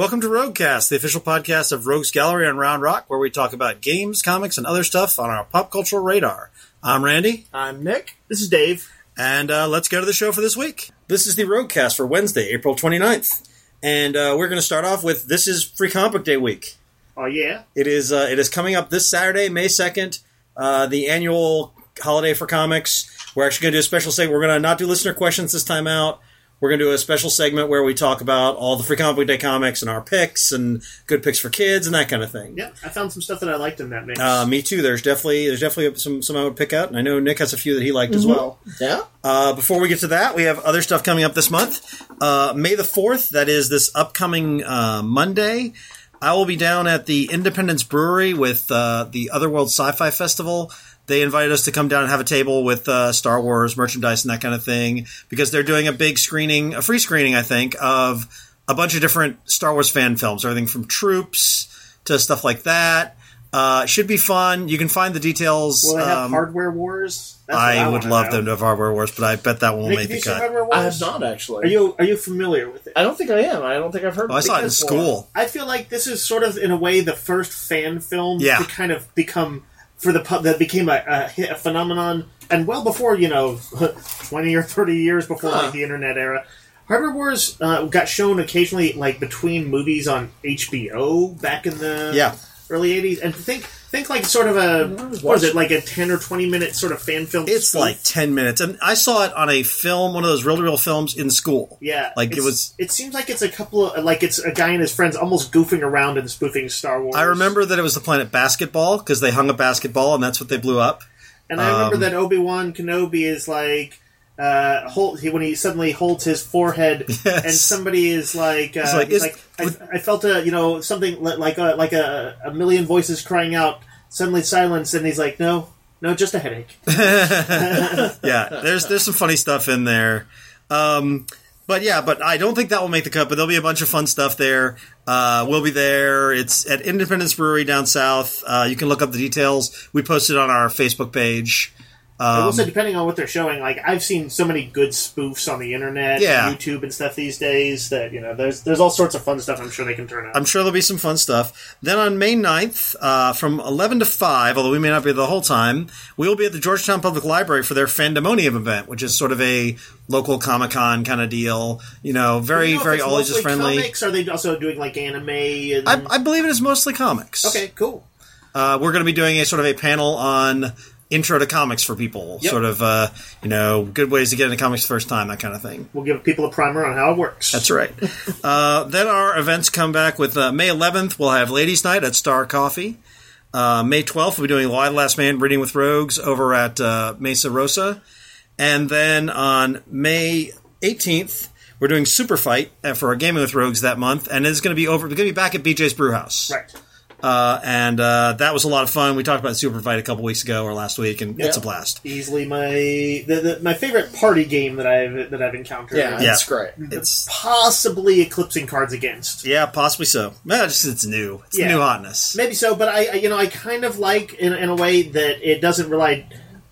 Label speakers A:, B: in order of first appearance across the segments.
A: Welcome to Roguecast, the official podcast of Rogues Gallery on Round Rock, where we talk about games, comics, and other stuff on our pop cultural radar. I'm Randy.
B: I'm Nick. This is Dave.
A: And let's go to the show for this week. This is the Roguecast for Wednesday, April 29th. And we're going to start off with, this is Free Comic Book Day week.
B: Oh, yeah?
A: It is coming up this Saturday, May 2nd, the annual holiday for comics. We're actually going to do a special segment. We're going to not do listener questions this time out. We're going to do a special segment where we talk about all the Free Comic Book Day comics and our picks and good picks for kids and that kind of thing.
B: Yeah, I found some stuff that I liked in that mix.
A: Me too. There's definitely some I would pick out, and I know Nick has a few that he liked as well.
B: Yeah.
A: Before we get to that, we have other stuff coming up this month. May the 4th, that is this upcoming Monday, I will be down at the Independence Brewery with the Otherworld Sci-Fi Festival. They invited us to come down and have a table with Star Wars merchandise and that kind of thing because they're doing a big screening, a free screening, I think, of a bunch of different Star Wars fan films, everything from Troops to stuff like that. Should be fun. You can find the details.
B: Will they have Hardware Wars?
A: I would love them to have Hardware Wars, but I bet that one will make the cut.
B: Hardware Wars?
C: I have not, actually.
B: Are you familiar with it?
C: I don't think I am. I don't think I've heard of it.
A: I saw it in school.
B: I feel like this is sort of, in a way, the first fan film to kind of become... that became a phenomenon, and well before, 20 or 30 years before the internet era. Hardware Wars got shown occasionally, like, between movies on HBO back in the early 80s. And think like sort of like a 10 or 20 minute sort of fan film
A: It's
B: spoof.
A: like 10 minutes. And I saw it on a film, one of those reel-to-reel films in school.
B: Yeah.
A: Like it was...
B: It seems like it's a couple of... Like it's a guy and his friends almost goofing around and spoofing Star Wars.
A: I remember that it was the Planet Basketball, because they hung a basketball and that's what they blew up.
B: And I remember that Obi-Wan Kenobi is like... when he suddenly holds his forehead, and somebody is like, I felt something like a million voices crying out, suddenly silence, and he's like, no, just a headache.
A: Yeah, there's some funny stuff in there, but I don't think that will make the cut. But there'll be a bunch of fun stuff there. We'll be there. It's at Independence Brewery down south. You can look up the details. We posted on our Facebook page.
B: Also, depending on what they're showing, like I've seen so many good spoofs on the internet, and YouTube and stuff these days that there's all sorts of fun stuff. I'm sure they can turn out.
A: I'm sure there'll be some fun stuff. Then on May 9th, from 11 to 5, although we may not be there the whole time, we will be at the Georgetown Public Library for their Fandemonium event, which is sort of a local Comic-Con kind of deal. Very all ages friendly.
B: Comics? Are they also doing like anime? And...
A: I believe it is mostly comics.
B: Okay, cool.
A: We're going to be doing a sort of a panel on intro to comics for people, sort of, good ways to get into comics the first time, that kind of thing.
B: We'll give people a primer on how it works.
A: That's right. Then our events come back with May 11th, we'll have Ladies' Night at Star Coffee. May 12th, we'll be doing Why the Last Man Reading with Rogues over at Mesa Rosa. And then on May 18th, we're doing Super Fight for our Gaming with Rogues that month, and it's going to be back at BJ's Brewhouse.
B: Right.
A: And that was a lot of fun. We talked about Super Fight a couple weeks ago or last week, and it's a blast.
B: Easily my favorite party game that I've encountered.
C: Yeah, it's great.
B: It's possibly eclipsing Cards Against.
A: Yeah, possibly so. It's new. It's the new hotness.
B: Maybe so, but I kind of like in a way that it doesn't rely,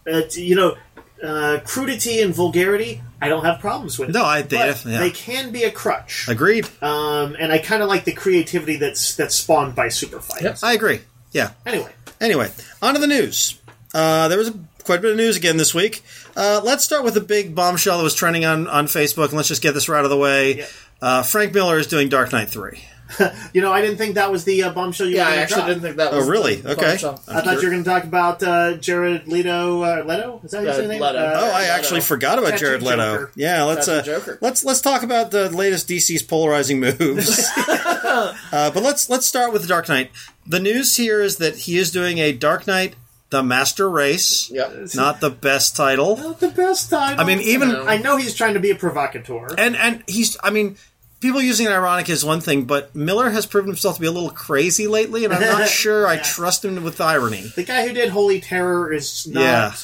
B: crudity and vulgarity. I don't have problems with.
A: No,
B: they can be a crutch.
A: Agreed.
B: And I kind of like the creativity that's spawned by Super Fight.
A: Yep. I agree. Yeah.
B: Anyway,
A: on to the news. There was quite a bit of news again this week. Let's start with the big bombshell that was trending on Facebook, and let's just get this right out of the way. Yeah. Frank Miller is doing Dark Knight 3.
B: I didn't think that was the bombshell you were going to drop.
C: I actually didn't think that was
A: really? Okay.
C: Bombshell.
B: I thought you were going to talk about Jared Leto. Leto? Is that his name?
C: Leto.
A: I actually forgot about
B: Tattoo
A: Jared Leto.
B: Joker.
A: Yeah, let's talk about the latest DC's polarizing moves. But let's start with the Dark Knight. The news here is that he is doing a Dark Knight: The Master Race.
C: Yep.
A: Not the best title.
B: Not the best title.
A: I mean,
B: I know he's trying to be a provocateur.
A: And he's, people using it ironic is one thing, but Miller has proven himself to be a little crazy lately, and I'm not sure I trust him with irony.
B: The guy who did Holy Terror is not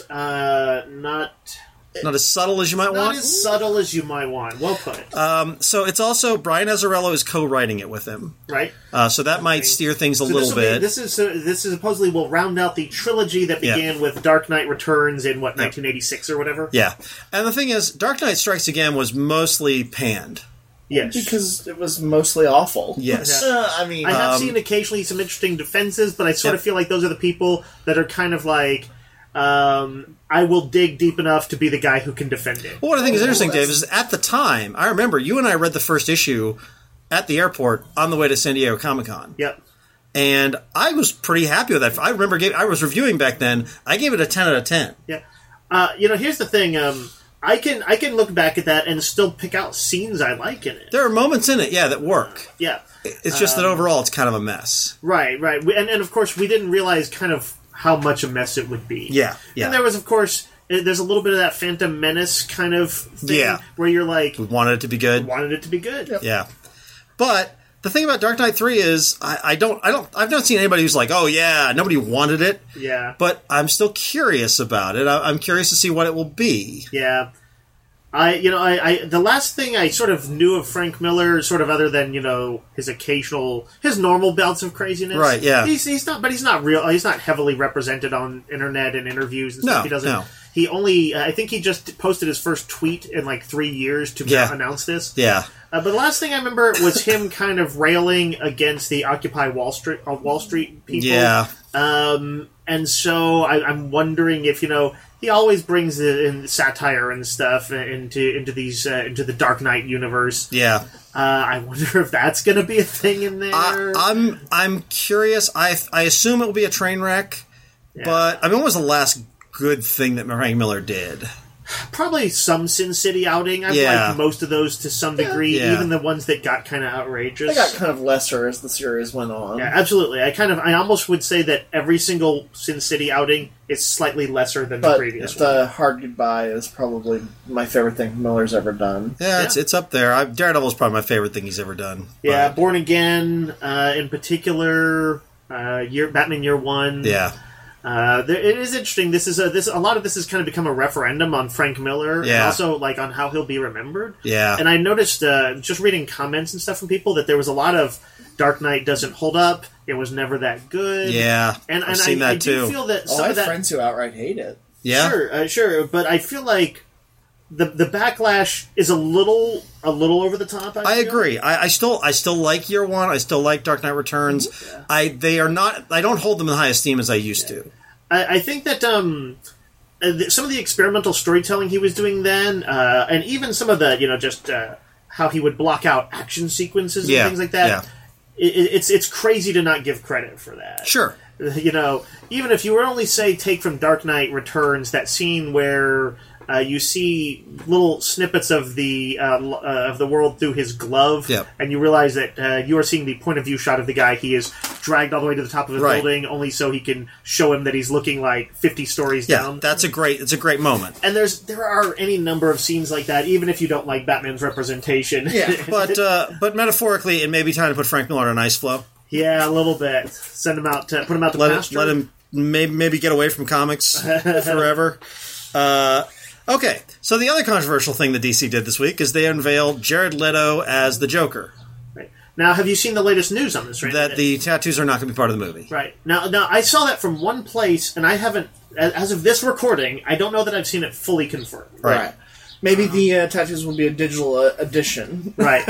A: as subtle as you might want.
B: Not as subtle as you might want. Well put.
A: So it's also Brian Azzarello is co-writing it with him,
B: right?
A: So that might steer things a little bit.
B: This is supposedly will round out the trilogy that began with Dark Knight Returns in 1986 or whatever.
A: Yeah, and the thing is, Dark Knight Strikes Again was mostly panned.
B: Yes.
C: Because it was mostly awful.
A: Yes.
C: I mean...
B: I have seen occasionally some interesting defenses, but I sort of feel like those are the people that are kind of like, I will dig deep enough to be the guy who can defend it.
A: Well, what I think is interesting, Dave, is at the time, I remember you and I read the first issue at the airport on the way to San Diego Comic-Con.
B: Yep.
A: And I was pretty happy with that. I remember I was reviewing back then. I gave it a 10 out of 10.
B: Yeah. Here's the thing. I can look back at that and still pick out scenes I like in it.
A: There are moments in it, that work.
B: Yeah.
A: It's just that overall it's kind of a mess.
B: Right. And of course, we didn't realize kind of how much a mess it would be.
A: Yeah.
B: And there was, of course, there's a little bit of that Phantom Menace kind of thing where you're like...
A: We wanted it to be good.
B: Yep.
A: Yeah. But the thing about Dark Knight 3 is I've not seen anybody who's like, oh yeah, nobody wanted it.
B: Yeah.
A: But I'm still curious about it. I'm curious to see what it will be.
B: Yeah. The last thing I sort of knew of Frank Miller, sort of other than, his normal bouts of craziness.
A: Right, yeah.
B: He's not real, he's not heavily represented on internet and interviews and stuff. He doesn't.
A: No.
B: He only, I think he just posted his first tweet in like 3 years to announce this.
A: Yeah.
B: But the last thing I remember was him kind of railing against the Occupy Wall Street people.
A: Yeah.
B: And so I'm wondering if, he always brings in satire and stuff into the Dark Knight universe.
A: Yeah.
B: I wonder if that's going to be a thing in there.
A: I'm curious. I assume it will be a train wreck. Yeah. But what was the last good thing that Frank Miller did?
B: Probably some Sin City outing. I've liked most of those to some degree, even the ones that got kind of outrageous.
C: They got kind of lesser as the series went on.
B: Yeah, absolutely. I almost would say that every single Sin City outing is slightly lesser than the previous one.
C: The Hard Goodbye is probably my favorite thing Miller's ever done.
A: Yeah, it's up there. Daredevil is probably my favorite thing he's ever done.
B: Yeah, Born Again, in particular, Batman Year One.
A: Yeah.
B: It is interesting. A lot of this has kind of become a referendum on Frank Miller, and also like on how he'll be remembered.
A: Yeah,
B: and I noticed just reading comments and stuff from people that there was a lot of Dark Knight doesn't hold up. It was never that good.
A: Yeah,
B: I've
A: seen that too.
B: I do feel that
C: I have friends who outright hate it.
A: Yeah,
B: sure, but I feel like the backlash is a little over the top.
A: I agree. I still like Year One. I still like Dark Knight Returns. Yeah. They are not. I don't hold them in high esteem as I used to.
B: I think that some of the experimental storytelling he was doing then, and even some of the how he would block out action sequences and things like that. Yeah. It's crazy to not give credit for that.
A: Sure.
B: Even if you were only take from Dark Knight Returns that scene where you see little snippets of the world through his glove, and you realize that you are seeing the point of view shot of the guy. He is dragged all the way to the top of the building, only so he can show him that he's looking like 50 stories down.
A: It's a great moment.
B: And there are any number of scenes like that, even if you don't like Batman's representation.
A: Yeah, but metaphorically, it may be time to put Frank Miller on ice flow.
B: Yeah, a little bit. Put him out to pasture.
A: Let him maybe get away from comics forever. Okay, so the other controversial thing that DC did this week is they unveiled Jared Leto as the Joker.
B: Right. Now, have you seen the latest news on this? Right?
A: That the tattoos are not going to be part of the movie.
B: Right. Now, I saw that from one place, and I haven't, as of this recording, I don't know that I've seen it fully confirmed.
C: Right. Maybe the tattoos will be a digital edition.
B: Right.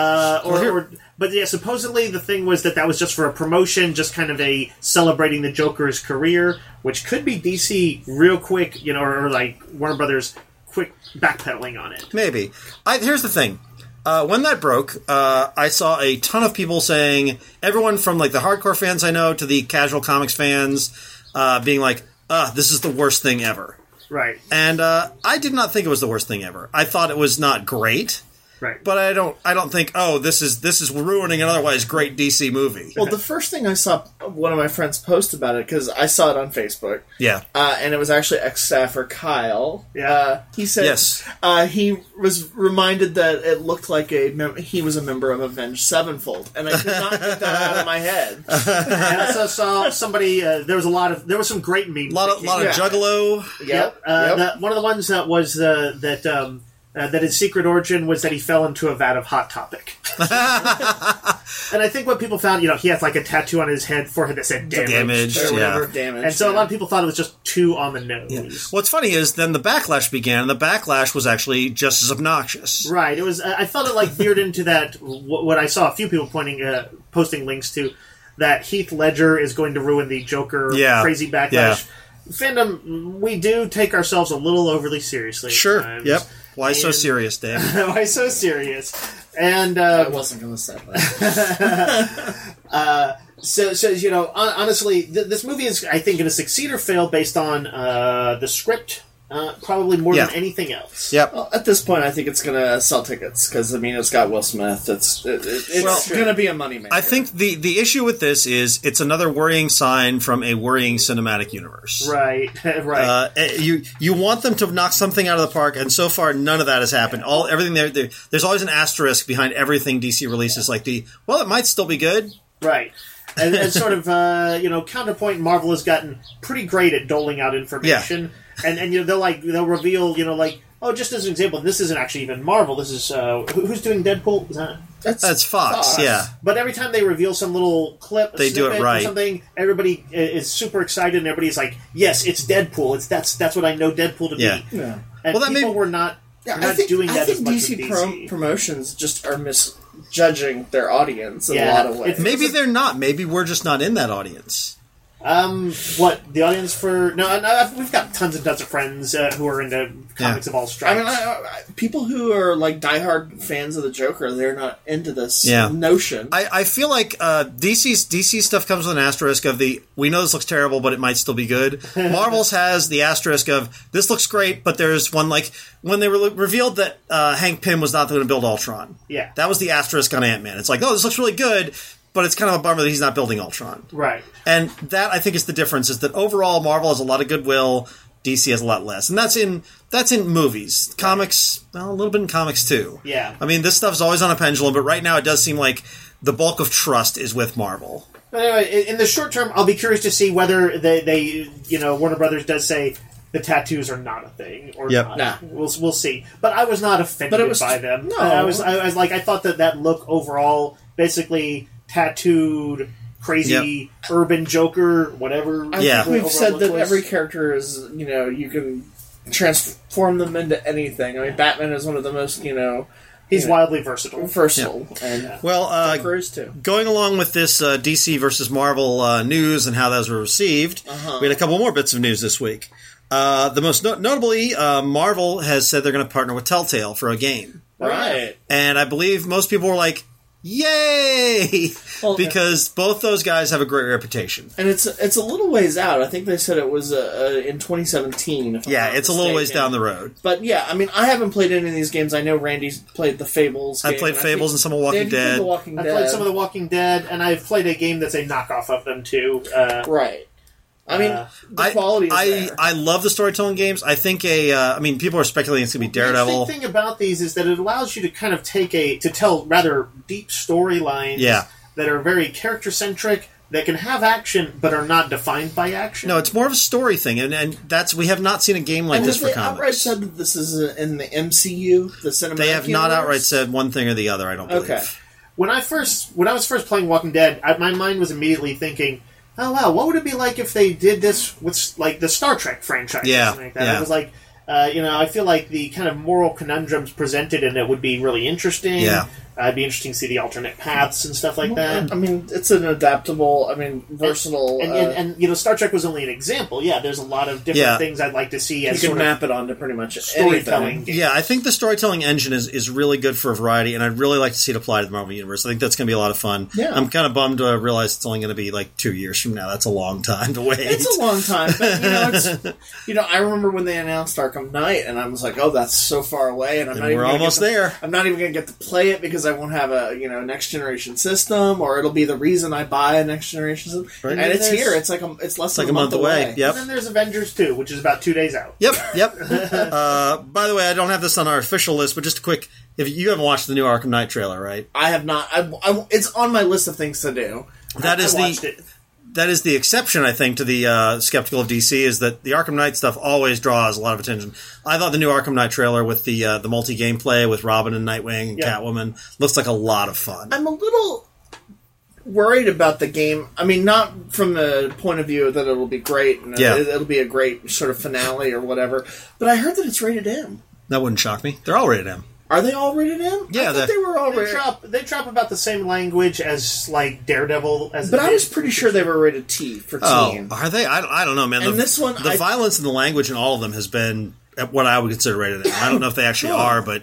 B: But yeah, supposedly the thing was that was just for a promotion, just kind of a celebrating the Joker's career, which could be DC real quick, or like Warner Brothers quick backpedaling on it.
A: Maybe. Here's the thing. When that broke, I saw a ton of people saying, everyone from like the hardcore fans I know to the casual comics fans, being like, this is the worst thing ever.
B: Right.
A: And I did not think it was the worst thing ever. I thought it was not great.
B: Right.
A: But I don't think, this is ruining an otherwise great DC movie.
C: Well, the first thing I saw one of my friends post about it, because I saw it on Facebook.
A: Yeah.
C: And it was actually ex-staffer Kyle.
B: Yeah.
C: He said he was reminded that it looked like he was a member of Avenged Sevenfold, and I could not get that out of my head.
B: And I also saw somebody, there was some great memes.
A: A lot of Juggalo.
B: Yep. One of the ones that was that his secret origin was that he fell into a vat of Hot Topic. And I think what people found, he has like a tattoo on his forehead that said damaged or whatever.
C: Damaged,
B: and so a lot of people thought it was just too on the nose.
A: Yeah. What's funny is then the backlash began, and the backlash was actually just as obnoxious.
B: Right. It was. I felt it like veered into that. What I saw a few people posting links to, that Heath Ledger is going to ruin the Joker crazy backlash. Yeah. Fandom, we do take ourselves a little overly seriously.
A: Sure.
B: At times.
A: Yep. Why so serious, Dave?
B: Why so serious? And
C: I wasn't going to say that.
B: So honestly, this movie is, I think, going to succeed or fail based on the script. Probably more than anything else.
A: Yep.
C: Well, at this point, I think it's going to sell tickets because it's got Will Smith. It's going to be a moneymaker.
A: I think the issue with this is it's another worrying sign from a worrying cinematic universe.
B: Right. Right.
A: You want them to knock something out of the park, and so far none of that has happened. Everything there's always an asterisk behind everything DC releases, like it might still be good.
B: Right. And sort of counterpoint, Marvel has gotten pretty great at doling out information. Yeah. And they'll reveal, just as an example, this isn't actually even Marvel. This is who's doing Deadpool? Is that
A: that's Fox, yeah.
B: But every time they reveal some little clip,
A: they do it right.
B: Or something, everybody is super excited, and everybody's like, "Yes, it's Deadpool. That's what I know Deadpool to be."
C: Yeah.
B: And people were not.
C: I think DC promotions just are misjudging their audience in a lot of ways.
A: Maybe they're not. Maybe we're just not in that audience.
B: What the audience for? No, we've got tons and tons of friends who are into comics of all stripes.
C: I mean, people who are like diehard fans of the Joker, they're not into this notion.
A: I feel like DC stuff comes with an asterisk of we know this looks terrible, but it might still be good. Marvel's has the asterisk of this looks great, but there's one like when they revealed that Hank Pym was not going to build Ultron.
B: Yeah,
A: that was the asterisk on Ant-Man. It's like, oh, this looks really good. But it's kind of a bummer that he's not building Ultron.
B: Right.
A: And that, I think, is the difference, is that overall Marvel has a lot of goodwill, DC has a lot less. And that's in movies. Comics, a little bit in comics, too.
B: Yeah.
A: I mean, this stuff's always on a pendulum, but right now it does seem like the bulk of trust is with Marvel.
B: But anyway, in the short term, I'll be curious to see whether they Warner Brothers does say the tattoos are not a thing or not.
C: Nah.
B: We'll see. But I was not offended by them. No. I was like, I thought that look overall, basically tattooed, crazy, urban Joker, whatever.
C: I think we've said that every character is, you can transform them into anything. I mean, Batman is one of the most,
B: he's wildly versatile.
C: And
A: Cruise too. Going along with this DC versus Marvel news and how those were received, we had a couple more bits of news this week. The most notably, Marvel has said they're going to partner with Telltale for a game.
C: Right.
A: And I believe most people were like, yay! Because both those guys have a great reputation.
C: And it's a little ways out. I think they said it was in 2017.
A: It's a little ways down the road.
C: But I mean, I haven't played any of these games. I know Randy's played the Fables game.
A: I played Fables and some of Walking Dead.
B: I played some of the Walking Dead, and I've played a game that's a knockoff of them too.
C: Right. I mean, the quality is there.
A: I love the storytelling games. I think people are speculating it's going to be Daredevil.
B: The thing about these is that it allows you to kind of to tell rather deep storylines that are very character-centric, that can have action, but are not defined by action.
A: No, it's more of a story thing, and we have not seen a game like this for comics.
C: Outright said that this is in the MCU, the cinematic
A: They have not
C: universe?
A: outright said one thing or the other, I don't believe.
C: Okay.
B: When I was first playing Walking Dead, my mind was immediately thinking, oh wow, what would it be like if they did this with like the Star Trek franchise or something like that?
A: Yeah.
B: It was like, I feel like the kind of moral conundrums presented in it would be really interesting.
A: Yeah.
B: It'd be interesting to see the alternate paths and stuff like that.
C: I mean, it's an adaptable, versatile...
B: And Star Trek was only an example. Yeah, there's a lot of different things I'd like to see as
C: you can map it onto pretty much
B: storytelling games.
A: Yeah, I think the storytelling engine is really good for a variety, and I'd really like to see it applied to the Marvel Universe. I think that's going to be a lot of fun.
C: Yeah.
A: I'm kind of bummed to realize it's only going to be like 2 years from now. That's a long time to wait.
C: It's a long time, but I remember when they announced Arkham Knight, and I was like, oh, that's so far away, and
A: we're almost there.
C: I'm not even going to get to play it because I won't have a next generation system, or it'll be the reason I buy a next generation system. Right. And it's here. It's less than a month away.
A: Yep.
B: And then there's Avengers 2, which is about 2 days out.
A: Yep. By the way, I don't have this on our official list, but just a quick. If you haven't watched the new Arkham Knight trailer, right?
C: I have not. It's on my list of things to do.
B: I watched it.
A: that is the exception, I think, to the skeptical of DC, is that the Arkham Knight stuff always draws a lot of attention. I thought the new Arkham Knight trailer with the multi-gameplay with Robin and Nightwing and Catwoman looks like a lot of fun.
C: I'm a little worried about the game. I mean, not from the point of view that it'll be great and it'll be a great sort of finale or whatever, but I heard that it's rated M.
A: That wouldn't shock me. They're all rated M.
C: Are they all rated M?
A: Yeah,
C: I thought they were all rated.
B: They drop about the same language as like Daredevil.
C: But I was pretty sure they were rated T for teen.
A: Are they? I don't know, man.
C: And this one,
A: the violence and the language in all of them has been what I would consider rated M. I don't know if they actually are, but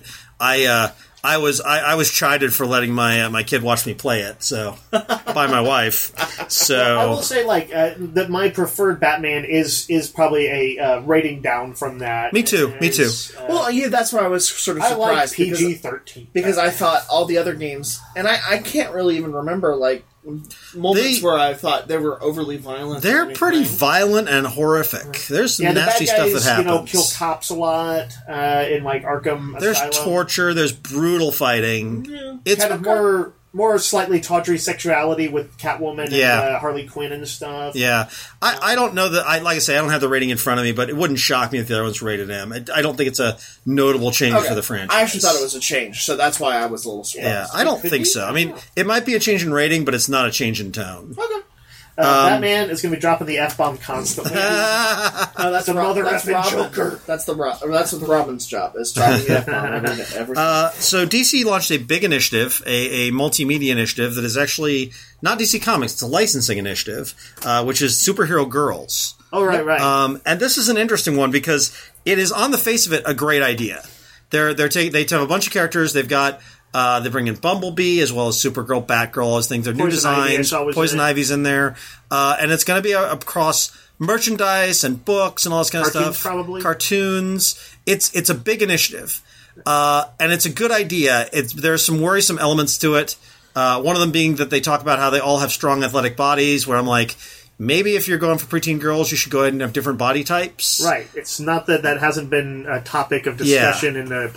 A: I was chided for letting my kid watch me play it, so by my wife. So
B: I will say, that my preferred Batman is probably a rating down from that.
A: Me too.
C: Well, yeah, that's why I was sort of surprised.
B: I like PG-13
C: because I thought all the other games, and I can't really even remember moments where I thought they were overly violent.
A: They're pretty violent and horrific. There's some nasty stuff that happens.
B: Kill cops a lot in Arkham
A: There's
B: Asylum.
A: Torture. There's brutal fighting.
B: Yeah. It's kind of more slightly tawdry sexuality with Catwoman and Harley Quinn and stuff.
A: Yeah. I don't know that, like I say, I don't have the rating in front of me, but it wouldn't shock me if the other one's rated M. I don't think it's a notable change for the franchise.
C: I actually thought it was a change, so that's why I was a little surprised.
A: Yeah, I don't think so. I mean, it might be a change in rating, but it's not a change in tone.
B: Okay. Batman is going to be dropping the F-bomb constantly.
C: That's the mother effing Joker. That's what Robin's job is, dropping the F-bomb every
A: So DC launched a big initiative, a multimedia initiative that is actually not DC Comics. It's a licensing initiative, which is Superhero Girls.
B: Oh, right.
A: And this is an interesting one because it is, on the face of it, a great idea. They have a bunch of characters. They've got... they bring in Bumblebee as well as Supergirl, Batgirl, all those things. They're new designs. Poison Ivy's in there. And it's going to be across merchandise and books and all this kind of stuff.
B: Probably.
A: Cartoons. It's a big initiative. And it's a good idea. There are some worrisome elements to it. One of them being that they talk about how they all have strong athletic bodies, where I'm like... Maybe if you're going for preteen girls, you should go ahead and have different body types.
B: Right. It's not that hasn't been a topic of discussion in the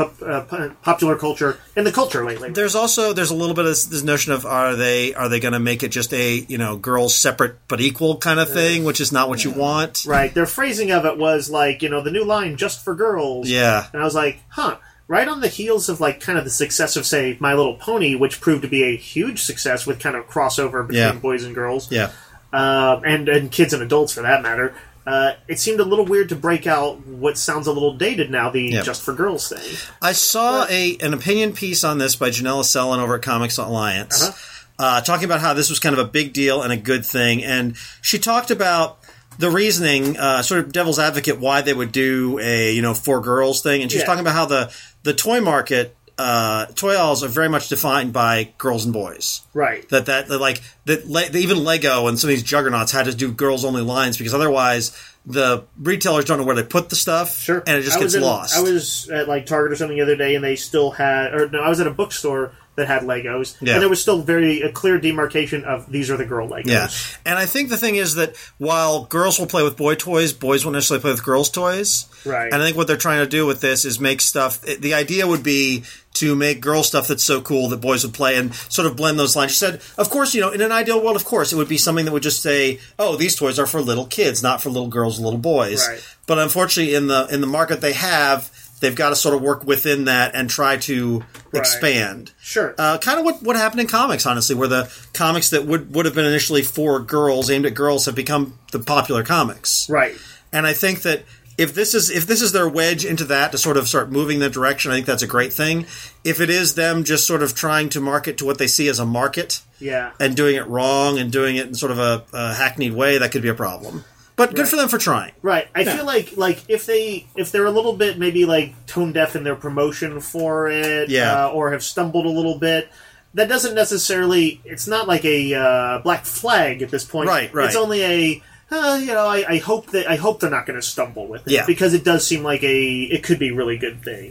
B: popular culture, in the culture lately.
A: There's a little bit of this notion of are they going to make it just a girls separate but equal kind of thing, which is not what you want.
B: Right. Their phrasing of it was like the new line just for girls.
A: Yeah.
B: And I was like, right on the heels of kind of the success of, say, My Little Pony, which proved to be a huge success with kind of crossover between boys and girls.
A: Yeah.
B: And kids and adults for that matter. It seemed a little weird to break out what sounds a little dated now, the Just for Girls thing.
A: I saw an opinion piece on this by Janella Sellin over at Comics Alliance, talking about how this was kind of a big deal and a good thing. And she talked about the reasoning, sort of devil's advocate, why they would do a, for girls thing. And she's talking about how the toy market, toy aisles are very much defined by girls and boys.
B: Right.
A: Even Lego and some of these juggernauts had to do girls only lines because otherwise the retailers don't know where they put the stuff.
B: Sure.
A: And it just gets lost.
B: I was at Target or something the other day and they still had, I was at a bookstore that had Legos. Yeah. And there was still a clear demarcation of these are the girl Legos.
A: Yeah. And I think the thing is that while girls will play with boy toys, boys won't necessarily play with girls' toys.
B: Right.
A: And I think what they're trying to do with this is make stuff... The idea would be to make girl stuff that's so cool that boys would play and sort of blend those lines. She said, of course, in an ideal world, of course, it would be something that would just say, oh, these toys are for little kids, not for little girls and little boys.
B: Right.
A: But unfortunately, in the market they have... They've got to sort of work within that and try to expand.
B: Sure.
A: Kind of what happened in comics, honestly, where the comics that would have been initially for girls, aimed at girls, have become the popular comics.
B: Right.
A: And I think that if this is their wedge into that to sort of start moving that direction, I think that's a great thing. If it is them just sort of trying to market to what they see as a market, and doing it wrong and doing it in sort of a hackneyed way, that could be a problem. But good for them for trying.
B: Right. I feel like if they're a little bit maybe tone deaf in their promotion for it, or have stumbled a little bit, that doesn't necessarily. It's not like a black flag at this point.
A: Right.
B: It's only a. I hope they're not going to stumble with it because it does seem like it could be a really good thing.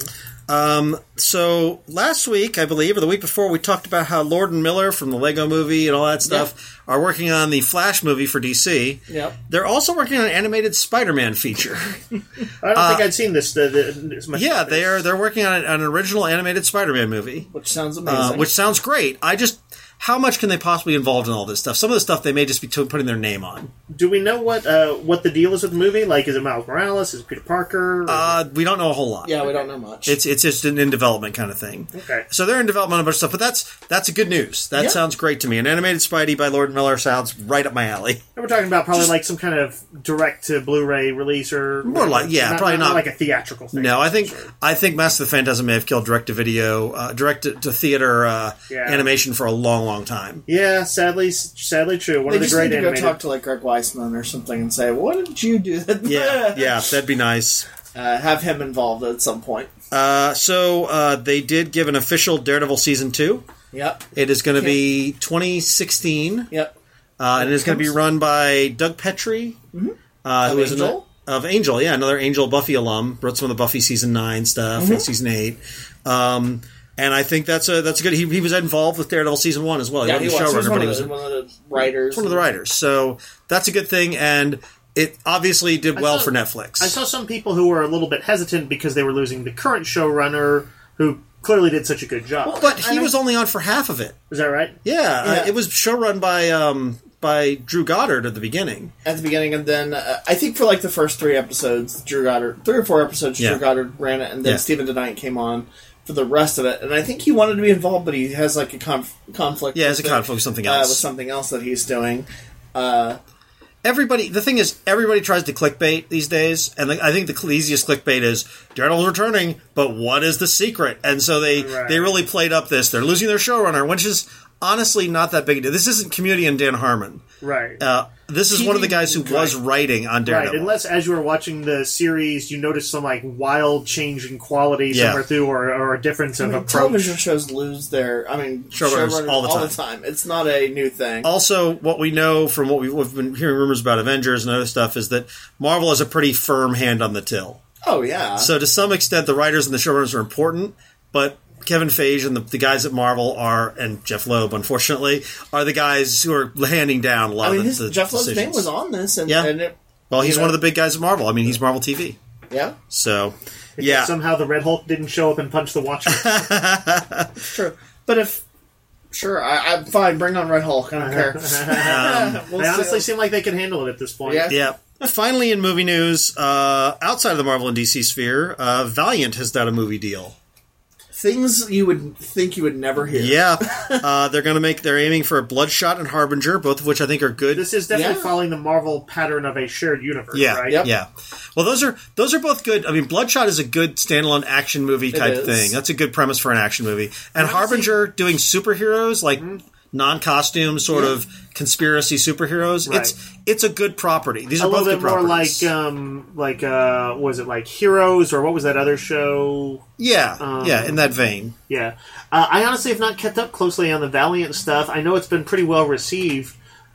A: So last week, I believe, or the week before, we talked about how Lord and Miller from the Lego Movie and all that stuff are working on the Flash movie for DC.
C: Yep.
A: They're also working on an animated Spider-Man feature.
B: I don't think I'd seen this much.
A: Yeah, they're working on an original animated Spider-Man movie,
C: which sounds amazing.
A: Which sounds great. how much can they possibly be involved in all this stuff? Some of the stuff they may just be putting their name on.
B: Do we know what the deal is with the movie? Like, is it Miles Morales? Is it Peter Parker?
A: We don't know a whole lot.
C: Yeah, we don't know much.
A: It's just an in development kind of thing.
B: Okay.
A: So they're in development of a bunch of stuff, but that's a good news. That sounds great to me. An animated Spidey by Lord Miller sounds right up my alley.
B: And we're talking about probably like some kind of direct to Blu-ray release or
A: more like probably not
B: like a theatrical thing.
A: No, I think Mask of the Phantasm may have killed direct to video, direct to theater animation for a long time.
B: Yeah, sadly true. One of the great
C: need to
B: animated.
C: go talk to like Greg Weisman or something and say, "What did you do?"
A: Yeah, that'd be nice.
C: Have him involved at some point.
A: So they did give an official Daredevil season 2.
C: Yep.
A: It is going to be 2016.
C: Yep.
A: And it is going to be run by Doug Petrie, who is of Angel. Yeah, another Angel Buffy alum. Wrote some of the Buffy season 9 stuff and season 8. And I think that's a good. He was involved with Daredevil season 1 as well.
C: Yeah, he was. He was one of
A: the
C: writers.
A: One of the writers. So that's a good thing, and it obviously did well for Netflix.
B: I saw some people who were a little bit hesitant because they were losing the current showrunner who clearly did such a good job.
A: Well, but he was only on for half of it.
B: Is that right?
A: Yeah. It was showrun by Drew Goddard at the beginning.
C: At the beginning, and then I think for like the first 3 episodes, 3 or 4 episodes, Drew Goddard ran it, and then Stephen DeKnight came on for the rest of it. And I think he wanted to be involved, but he has like a conflict.
A: Yeah, he has a conflict with something else.
C: With something else that he's doing.
A: The thing is, everybody tries to clickbait these days, and I think the easiest clickbait is Daredevil's returning, but what is the secret? And so they really played up this. They're losing their showrunner, which is honestly not that big a deal. This isn't comedian Dan Harmon.
B: Right.
A: This is one of the guys who was writing on Daredevil.
B: Right, unless as you were watching the series, you noticed some like wild change in quality somewhere through, or a difference of approach.
C: Television shows lose their, showrunners all the time. It's not a new thing.
A: Also, what we know from what we've been hearing rumors about Avengers and other stuff is that Marvel has a pretty firm hand on the till.
C: Oh, yeah.
A: So to some extent, the writers and the showrunners are important, but Kevin Feige and the guys at Marvel and Jeff Loeb, unfortunately, are the guys who are handing down a lot of the
C: Jeff Loeb's
A: decisions.
C: name was on this. And
A: he's one of the big guys at Marvel. I mean, he's Marvel TV.
C: Yeah.
A: So,
B: somehow the Red Hulk didn't show up and punch the Watcher.
C: True. But I'm fine. Bring on Red Hulk. I don't care.
B: They honestly seem like they can handle it at this point.
A: Yeah. Finally, in movie news, outside of the Marvel and DC sphere, Valiant has done a movie deal.
C: Things you would think you would never hear.
A: Yeah. They're aiming for Bloodshot and Harbinger, both of which I think are good.
B: This is definitely following the Marvel pattern of a shared universe, right?
A: Yeah. Well, those are both good. I mean, Bloodshot is a good standalone action movie type thing. That's a good premise for an action movie. And Harbinger doing superheroes, like non-costume sort of conspiracy superheroes. Right. It's a good property. These are both good properties.
B: More was it like Heroes, or what was that other show?
A: Yeah, in that vein.
B: Yeah. I honestly have not kept up closely on the Valiant stuff. I know it's been pretty well received.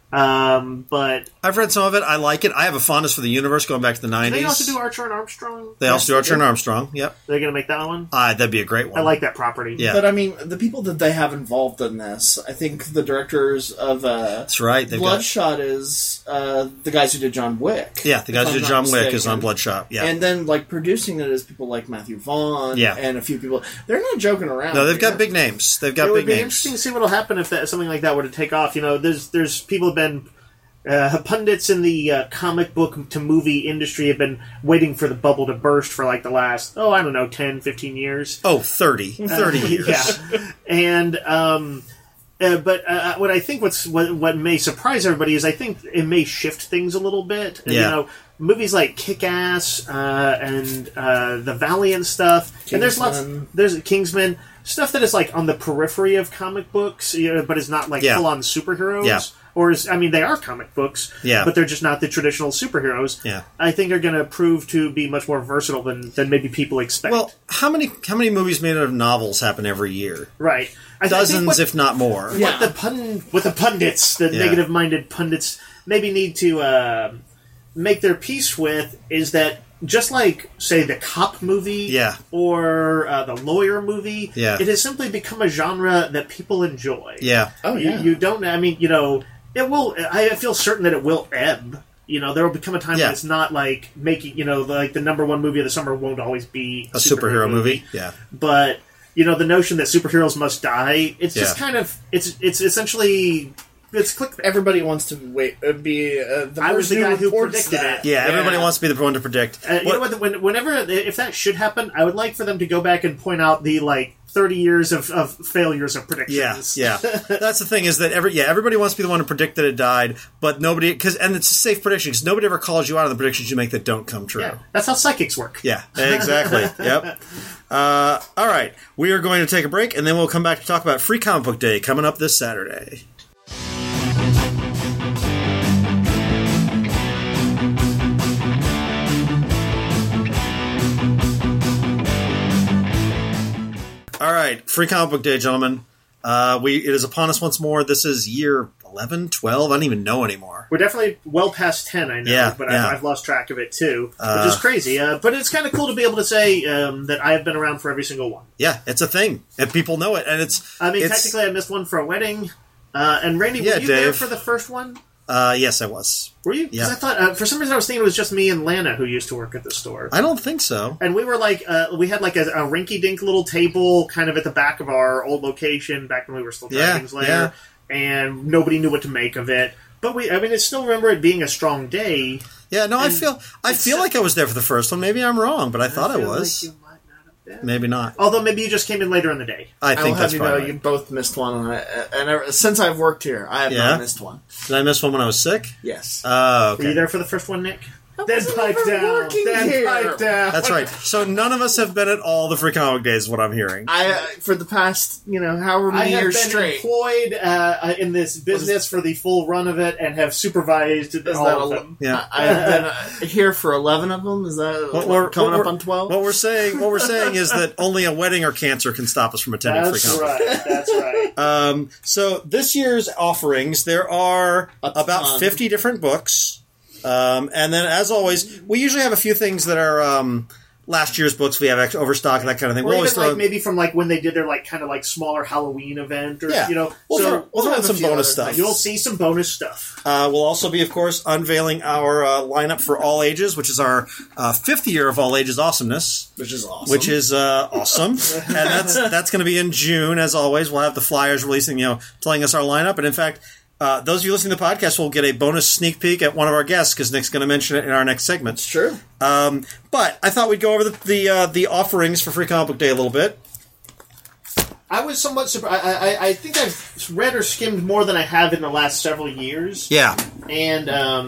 B: But
A: I've read some of it. I like it. I have a fondness for the universe going back to the 90s.
B: Do they also do Archer and Armstrong?
A: They also do Archer and Armstrong, yep.
B: They're going to make that one?
A: That'd be a great one.
B: I like that property.
A: Yeah.
C: But, I mean, the people that they have involved in this, I think the directors of
A: That's right.
C: Bloodshot is the guys who did John Wick.
A: Yeah, the guys who did John Wick is on Bloodshot, yeah.
C: And then, producing it is people like Matthew Vaughn and a few people. They're not joking around.
A: No, they've got big names. It
B: would be interesting to see what will happen if something like that were to take off. You know, there's people have been... pundits in the comic book to movie industry have been waiting for the bubble to burst for like the last, 10, 15 years.
A: 30 years.
B: Yeah. And, but what I think what may surprise everybody is I think it may shift things a little bit. And, movies like Kick-Ass and the Valiant stuff.
C: Kingsman.
B: And there's Kingsman, stuff that is like on the periphery of comic books, but is not like full-on superheroes.
A: Yeah.
B: They are comic books, but they're just not the traditional superheroes.
A: Yeah.
B: I think they're going to prove to be much more versatile than maybe people expect.
A: Well, how many movies made out of novels happen every year?
B: Right.
A: Dozens, if not more.
B: What the pundits, the negative-minded pundits, maybe need to make their peace with is that just like, say, the cop movie or the lawyer movie, it has simply become a genre that people enjoy.
A: Yeah.
C: Oh, yeah.
B: You don't... I mean, it will... I feel certain that it will ebb. There will become a time when it's not like making... like the number one movie of the summer won't always be
A: a superhero movie. Yeah.
B: But the notion that superheroes must die. It's just kind of it's essentially. It's click.
C: Everybody wants to be.
B: I was the guy who predicted it.
A: Yeah, everybody wants to be the one to predict.
B: You know what? Whenever if that should happen, I would like for them to go back and point out the 30 years of failures of predictions.
A: Yeah. That's the thing is that everybody wants to be the one to predict that it died, but nobody and it's a safe prediction because nobody ever calls you out on the predictions you make that don't come true.
B: Yeah, that's how psychics work.
A: Yeah, exactly. Yep. All right, we are going to take a break and then we'll come back to talk about Free Comic Book Day coming up this Saturday. All right, Free Comic Book Day, gentlemen. It is upon us once more. This is year 11, 12? I don't even know anymore.
B: We're definitely well past 10, I know, but I've lost track of it too, which is crazy. But it's kind of cool to be able to say that I have been around for every single one.
A: Yeah, it's a thing, and people know it. And
B: technically I missed one for a wedding. And Randy, were you there for the first one?
A: Yes, I was.
B: Were you?
A: Yeah.
B: Because I thought, for some reason I was thinking it was just me and Lana who used to work at the store.
A: I don't think so.
B: And we were we had a rinky-dink little table kind of at the back of our old location back when we were still Dragons Lair, and nobody knew what to make of it. But I still remember it being a strong day.
A: Yeah, no, I feel like I was there for the first one. Maybe I'm wrong, but I thought I was.
B: Like you might not have been.
A: Maybe not.
B: Although maybe you just came in later in the day.
A: I think that's probably right.
C: You both missed one, and since I've worked here, I have not missed one.
A: Did I miss one when I was sick?
C: Yes.
A: Oh, okay.
B: Were you there for the first one, Nick? Then pipe down. Pipe down.
A: That's right. So none of us have been at all the Free Comic Days, is what I'm hearing.
C: For the past, however many years straight.
B: I have been employed in this business for the full run of it and have supervised all of them.
A: Yeah.
C: I have been here for 11 of them. Is that coming up on 12?
A: What we're saying is that only a wedding or cancer can stop us from attending Free Comic Days.
B: That's right.
A: So this year's offerings, there are about 50 different books. And then, as always, we usually have a few things that are last year's books. We have overstock and that kind of thing.
B: Or even maybe from when they did their smaller Halloween event, or
A: we'll throw in some bonus stuff.
B: You'll see some bonus stuff.
A: We'll also be, of course, unveiling our lineup for All Ages, which is our 5th year of All Ages awesomeness,
C: which is awesome.
A: And that's going to be in June. As always, we'll have the flyers releasing, telling us our lineup, and in fact. Those of you listening to the podcast will get a bonus sneak peek at one of our guests because Nick's going to mention it in our next segment.
C: It's true.
A: But I thought we'd go over the offerings for Free Comic Book Day a little bit.
B: I was somewhat surprised. I think I've read or skimmed more than I have in the last several years.
A: Yeah.
B: And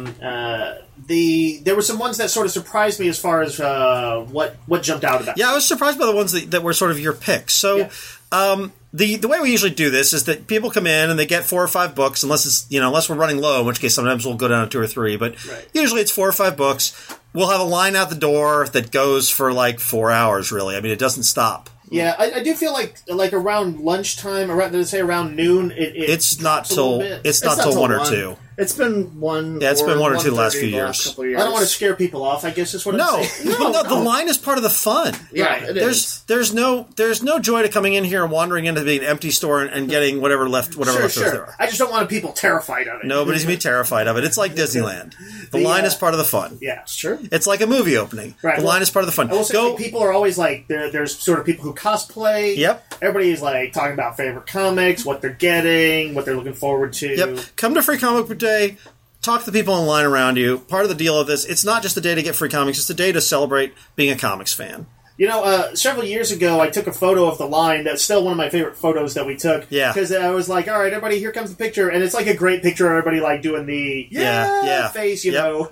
B: there were some ones that sort of surprised me as far as what jumped out about.
A: Yeah, I was surprised by the ones that were sort of your picks. So. Yeah. The way we usually do this is that people come in and they get 4 or 5 books, unless we're running low, in which case sometimes we'll go down to 2 or 3. But usually it's 4 or 5 books. We'll have a line out the door that goes for 4 hours. Really, it doesn't stop.
B: Yeah, I do feel like around lunchtime, around noon,
A: it's not till 1 or 2.
C: It's been 1.
A: Yeah, it's been 1 or 2 the last few years.
B: I don't want to scare people off. I guess is what I'm saying.
A: No. The line is part of the fun.
B: Yeah,
A: there's no joy to coming in here and wandering into the empty store and getting whatever left there are.
B: I just don't want people terrified of it.
A: Nobody's gonna be terrified of it. It's like Disneyland. The line is part of the fun.
B: Yeah, it's true.
A: It's like a movie opening. Right. The line is part of the fun.
B: I will say people are always there's sort of people who cosplay.
A: Yep.
B: Everybody's talking about favorite comics, what they're getting, what they're looking forward to.
A: Yep. Come to Free Comic Book Day. Talk to the people in line around you. Part of the deal of this, it's not just a day to get free comics, it's a day to celebrate being a comics fan.
B: Several years ago, I took a photo of the line. That's still one of my favorite photos that we took.
A: Yeah.
B: Because I was like, all right, everybody, here comes the picture. And it's a great picture of everybody, doing the face, know.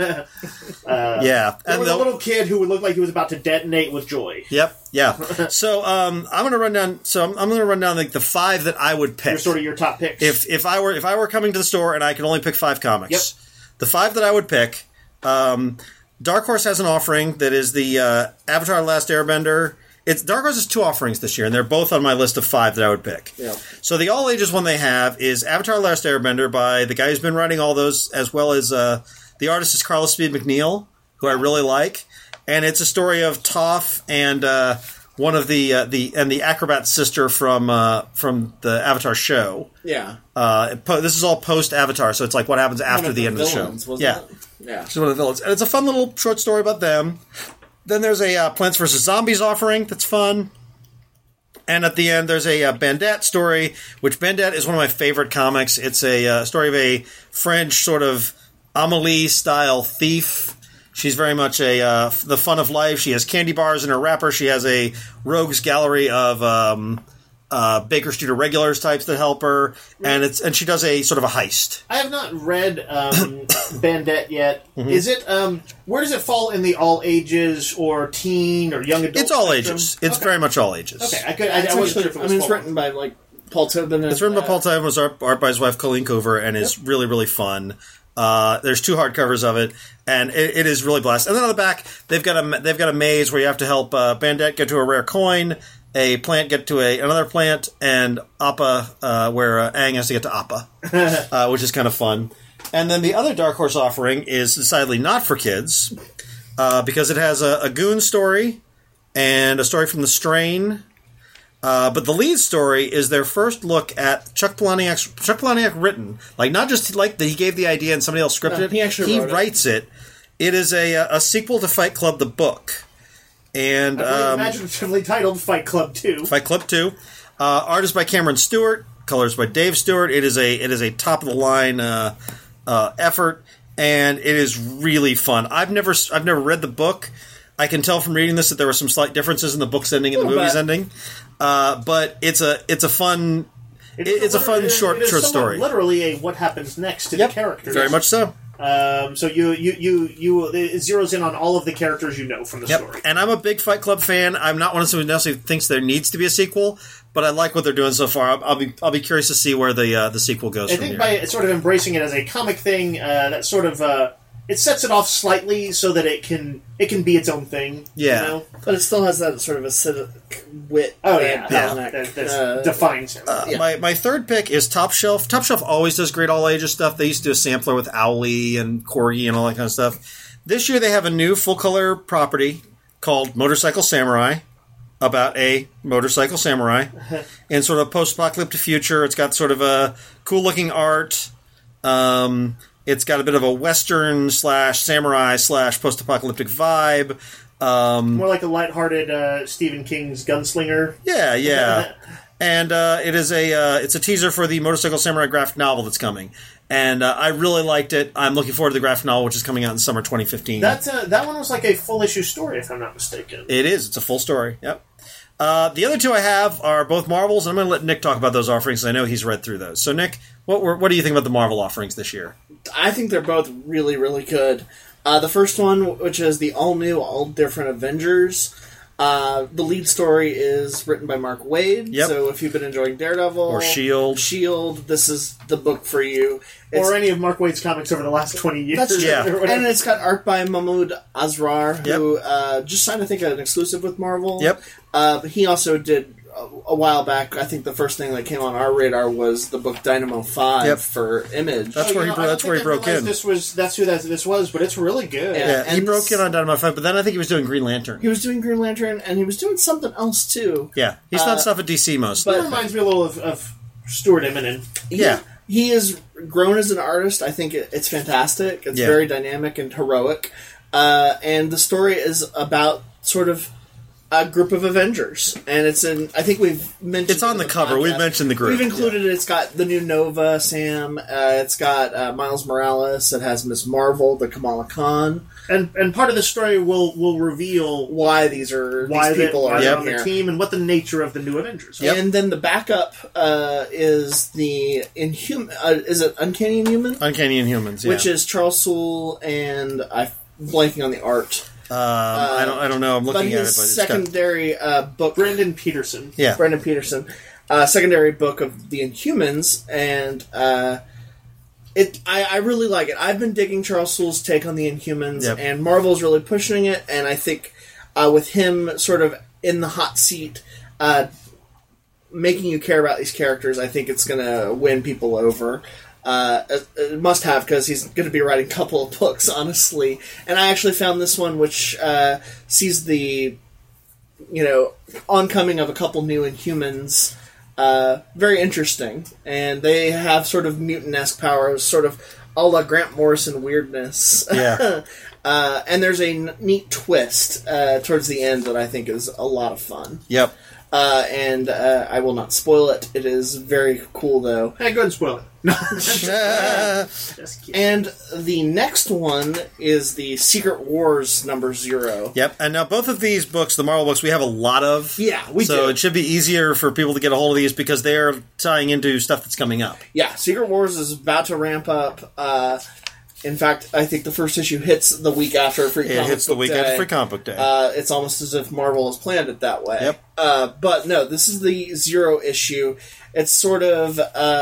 A: Yeah.
B: There was a little kid who would look like he was about to detonate with joy.
A: Yep, yeah. So I'm going to run down. So I'm going to run down the 5 that I would pick.
B: Sort of your top picks.
A: If I were coming to the store and I could only pick 5 comics, the 5 that I would pick. Dark Horse has an offering that is the Avatar: The Last Airbender. Dark Horse has 2 offerings this year, and they're both on my list of 5 that I would pick.
C: Yeah.
A: So the all ages one they have is Avatar: The Last Airbender by the guy who's been writing all those, as well as the artist is Carlos Speed McNeil, who I really like, and it's a story of Toph and one of the acrobat sister from the Avatar show.
C: Yeah.
A: This is all post Avatar, so it's what happens after the end of the show.
C: Yeah.
A: Yeah. She's one of the villains. And it's a fun little short story about them. Then there's a Plants vs. Zombies offering that's fun. And at the end, there's a Bandette story, which Bandette is one of my favorite comics. It's a story of a French sort of Amélie-style thief. She's very much the fun of life. She has candy bars in her wrapper. She has a rogues gallery of Baker Street Irregulars types that help her, and she does a sort of a heist.
B: I have not read Bandette yet. Mm-hmm. Is it where does it fall in the all ages or teen or young adult?
A: It's all
B: spectrum?
A: ages. It's very much all ages.
B: Okay, I wasn't sure if it was.
C: It's written by Paul Tobin.
A: It's written by Paul Tobin. It was art by his wife Colleen Coover, and it's really, really fun. There's 2 hardcovers of it, and it is really blessed. And then on the back, they've got a maze where you have to help Bandette get to a rare coin, a plant get to another plant, and Appa, where Aang has to get to Appa, which is kind of fun. And then the other Dark Horse offering is decidedly not for kids, because it has a Goon story and a story from The Strain. But the lead story is their first look at Chuck Palahniuk written, like not just like that he gave the idea and somebody else scripted it. He writes it. It is a sequel to Fight Club the book. And
B: imaginatively titled Fight Club 2.
A: Fight Club 2. Art is by Cameron Stewart. Colors by Dave Stewart. It is a top of the line effort, and it is really fun. I've never read the book. I can tell from reading this that there were some slight differences in the book's ending and the movie's ending. But it's a fun short story.
B: Literally a what happens next to the characters.
A: Very much so.
B: So it zeroes in on all of the characters you know from the story.
A: And I'm a big Fight Club fan. I'm not one of those who necessarily thinks there needs to be a sequel, but I like what they're doing so far. I'll be curious to see where the sequel goes. I think
B: by sort of embracing it as a comic thing, that sort of it sets it off slightly so that it can be its own thing.
A: Yeah,
B: you know?
C: But it still has that sort of acidic wit.
B: That defines him.
A: My third pick is Top Shelf. Top Shelf always does great all ages stuff. They used to do a sampler with Owlie and Corgi and all that kind of stuff. This year they have a new full color property called Motorcycle Samurai, about a motorcycle samurai in sort of post-apocalyptic future. It's got sort of a cool looking art. It's got a bit of a Western / samurai / post-apocalyptic vibe.
B: More like a lighthearted Stephen King's Gunslinger.
A: Yeah. And it's a teaser for the Motorcycle Samurai graphic novel that's coming. And I really liked it. I'm looking forward to the graphic novel, which is coming out in summer 2015.
B: That one was like a full issue story, if I'm not mistaken.
A: It is. It's a full story. Yep. The other 2 I have are both Marvels, and I'm going to let Nick talk about those offerings, because I know he's read through those. So, Nick, what do you think about the Marvel offerings this year?
C: I think they're both really, really good. The first one, which is the all-new, all-different Avengers, the lead story is written by Mark Waid. Yep. So if you've been enjoying Daredevil
A: or
C: S.H.I.E.L.D., this is the book for you.
B: Or any of Mark Waid's comics over the last 20 years.
C: That's true. Yeah. And it's got art by Mahmoud Asrar, who just signed, I think, an exclusive with Marvel.
A: Yep.
C: He also did, a while back, I think the first thing that came on our radar was the book Dynamo 5 for Image.
A: That's where he broke in.
B: That's who this was, but it's really good.
A: Yeah, he broke in on Dynamo 5, but then I think he was doing Green Lantern.
C: He was doing Green Lantern, and he was doing something else, too.
A: Yeah, he's done stuff at DC mostly.
B: But it reminds me a little of Stuart Immonen.
C: Yeah. He has grown as an artist. I think it's fantastic. It's very dynamic and heroic. And the story is about sort of a group of Avengers, and it's in. I think we've mentioned.
A: It's on the cover. We've mentioned the group.
C: We've included it. It's got the new Nova, Sam. It's got Miles Morales. It has Ms. Marvel, the Kamala Khan,
B: and part of the story will reveal
C: why these people are
B: on the team and what the nature of the new Avengers.
C: Yep. And then the backup is the Inhuman. Is it Uncanny Inhumans?
A: Uncanny Inhumans,
C: which is Charles Soule, and I'm blanking on the art.
A: I don't know. I'm looking at it, but
C: his secondary book,
B: Brandon Peterson.
A: Yeah,
C: Brandon Peterson. Secondary book of the Inhumans, and I really like it. I've been digging Charles Soule's take on the Inhumans, and Marvel's really pushing it. And I think with him sort of in the hot seat, making you care about these characters, I think it's going to win people over. It must have, because he's going to be writing a couple of books, honestly. And I actually found this one, which sees the oncoming of a couple new Inhumans, very interesting. And they have sort of mutant-esque powers, sort of a la Grant Morrison weirdness.
A: Yeah.
C: And there's a neat twist towards the end that I think is a lot of fun.
A: Yep.
C: and I will not spoil it. It is very cool, though.
B: Hey, go ahead and spoil it.
C: And the next one is the Secret Wars #0.
A: Yep, and now both of these books, the Marvel books, we have a lot of.
C: Yeah, we do.
A: So it should be easier for people to get a hold of these because they're tying into stuff that's coming up.
C: Yeah, Secret Wars is about to ramp up. In fact, I think the first issue hits the week after Free Comic Book Day.
A: It hits the week after Free Comic Book Day.
C: It's almost as if Marvel has planned it that way.
A: Yep.
C: But no, this is the 0 issue. It's sort of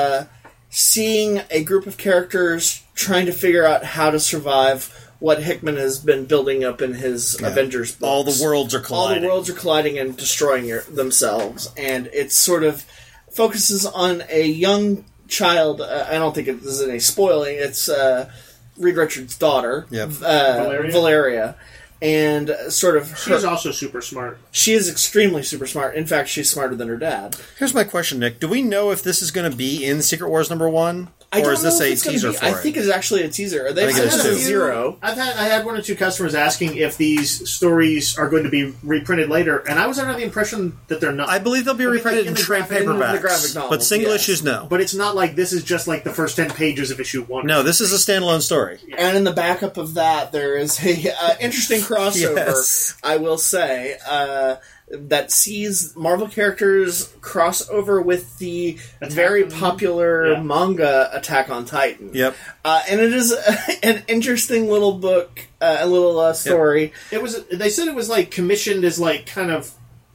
C: seeing a group of characters trying to figure out how to survive what Hickman has been building up in his Avengers books.
A: All the worlds are colliding.
C: All the worlds are colliding and destroying themselves. And it sort of focuses on a young child. I don't think it is any spoiling. It's Reed Richards' daughter, Valeria. And sort of...
B: She's also super smart.
C: She is extremely super smart. In fact, she's smarter than her dad.
A: Here's my question, Nick. Do we know if this is going to be in Secret Wars #1? Or is this a teaser for it?
C: I think it's actually a teaser.
A: They've said
C: it's 0.
B: I had 1 or 2 customers asking if these stories are going to be reprinted later, and I was under the impression that they're not.
A: I believe they'll be reprinted in trade paperbacks, but single issues, no.
B: But it's not like this is just like the first 10 pages of issue 1.
A: No, this is a standalone story.
C: Yeah. And in the backup of that, there is a interesting crossover, I will say, that sees Marvel characters cross over with the very popular manga Attack on Titan.
A: Yep.
C: And it is an interesting little book, a little story.
B: Yep. They said it was like commissioned as like kind of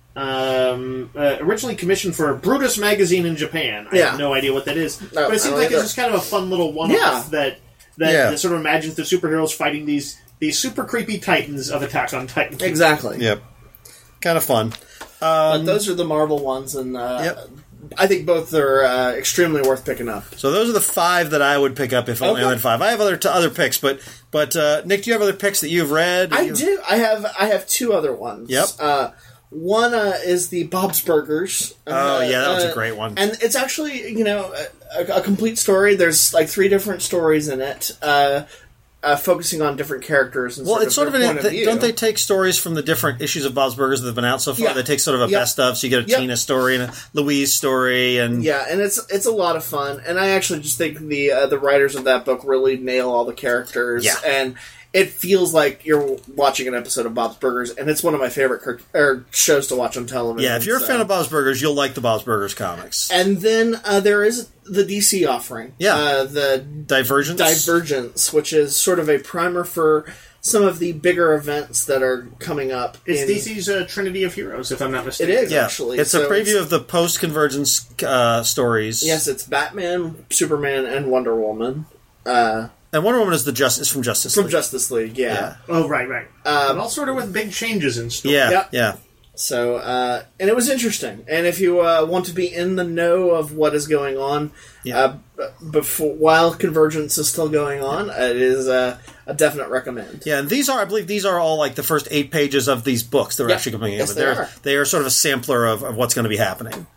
B: originally commissioned for Brutus magazine in Japan. I have no idea what that is, but it seems like it's just kind of a fun little one-off that sort of imagines the superheroes fighting these super creepy titans of Attack on Titan.
C: Exactly.
A: Yep. Kind of fun.
C: But those are the Marvel ones, and I think both are extremely worth picking up.
A: So those are the 5 that I would pick up if only I had 5. I have other picks, but Nick, do you have other picks that you've read?
C: I do. I have 2 other ones.
A: Yep.
C: One is the Bob's Burgers.
A: That was a great one.
C: And it's actually, a complete story. There's like 3 different stories in it. Focusing on different characters and
A: it's sort of
C: point of view.
A: Don't they take stories from the different issues of Bob's Burgers that have been out so far? They take sort of a best of, so you get a Tina story and a Louise story, and
C: and it's a lot of fun. And I actually just think the writers of that book really nail all the characters, and it feels like you're watching an episode of Bob's Burgers, and it's one of my favorite shows to watch on television.
A: Yeah, if you're a fan of Bob's Burgers, you'll like the Bob's Burgers comics.
C: And then there is the DC offering. The Divergence, which is sort of a primer for some of the bigger events that are coming up.
B: It's DC's Trinity of Heroes, if I'm not mistaken.
C: It is, actually.
A: It's a preview of the post-Convergence stories.
C: Yes, it's Batman, Superman, and Wonder Woman.
A: And Wonder Woman is from Justice League.
C: From Justice League, yeah.
B: Oh, right. All sort of with big changes in store.
A: Yeah.
C: So, and it was interesting. And if you want to be in the know of what is going on, while Convergence is still going on, it is a definite recommend.
A: Yeah, and I believe these are all like the first 8 pages of these books that are actually coming in.
C: Yes,
A: they are sort of a sampler of what's going to be happening.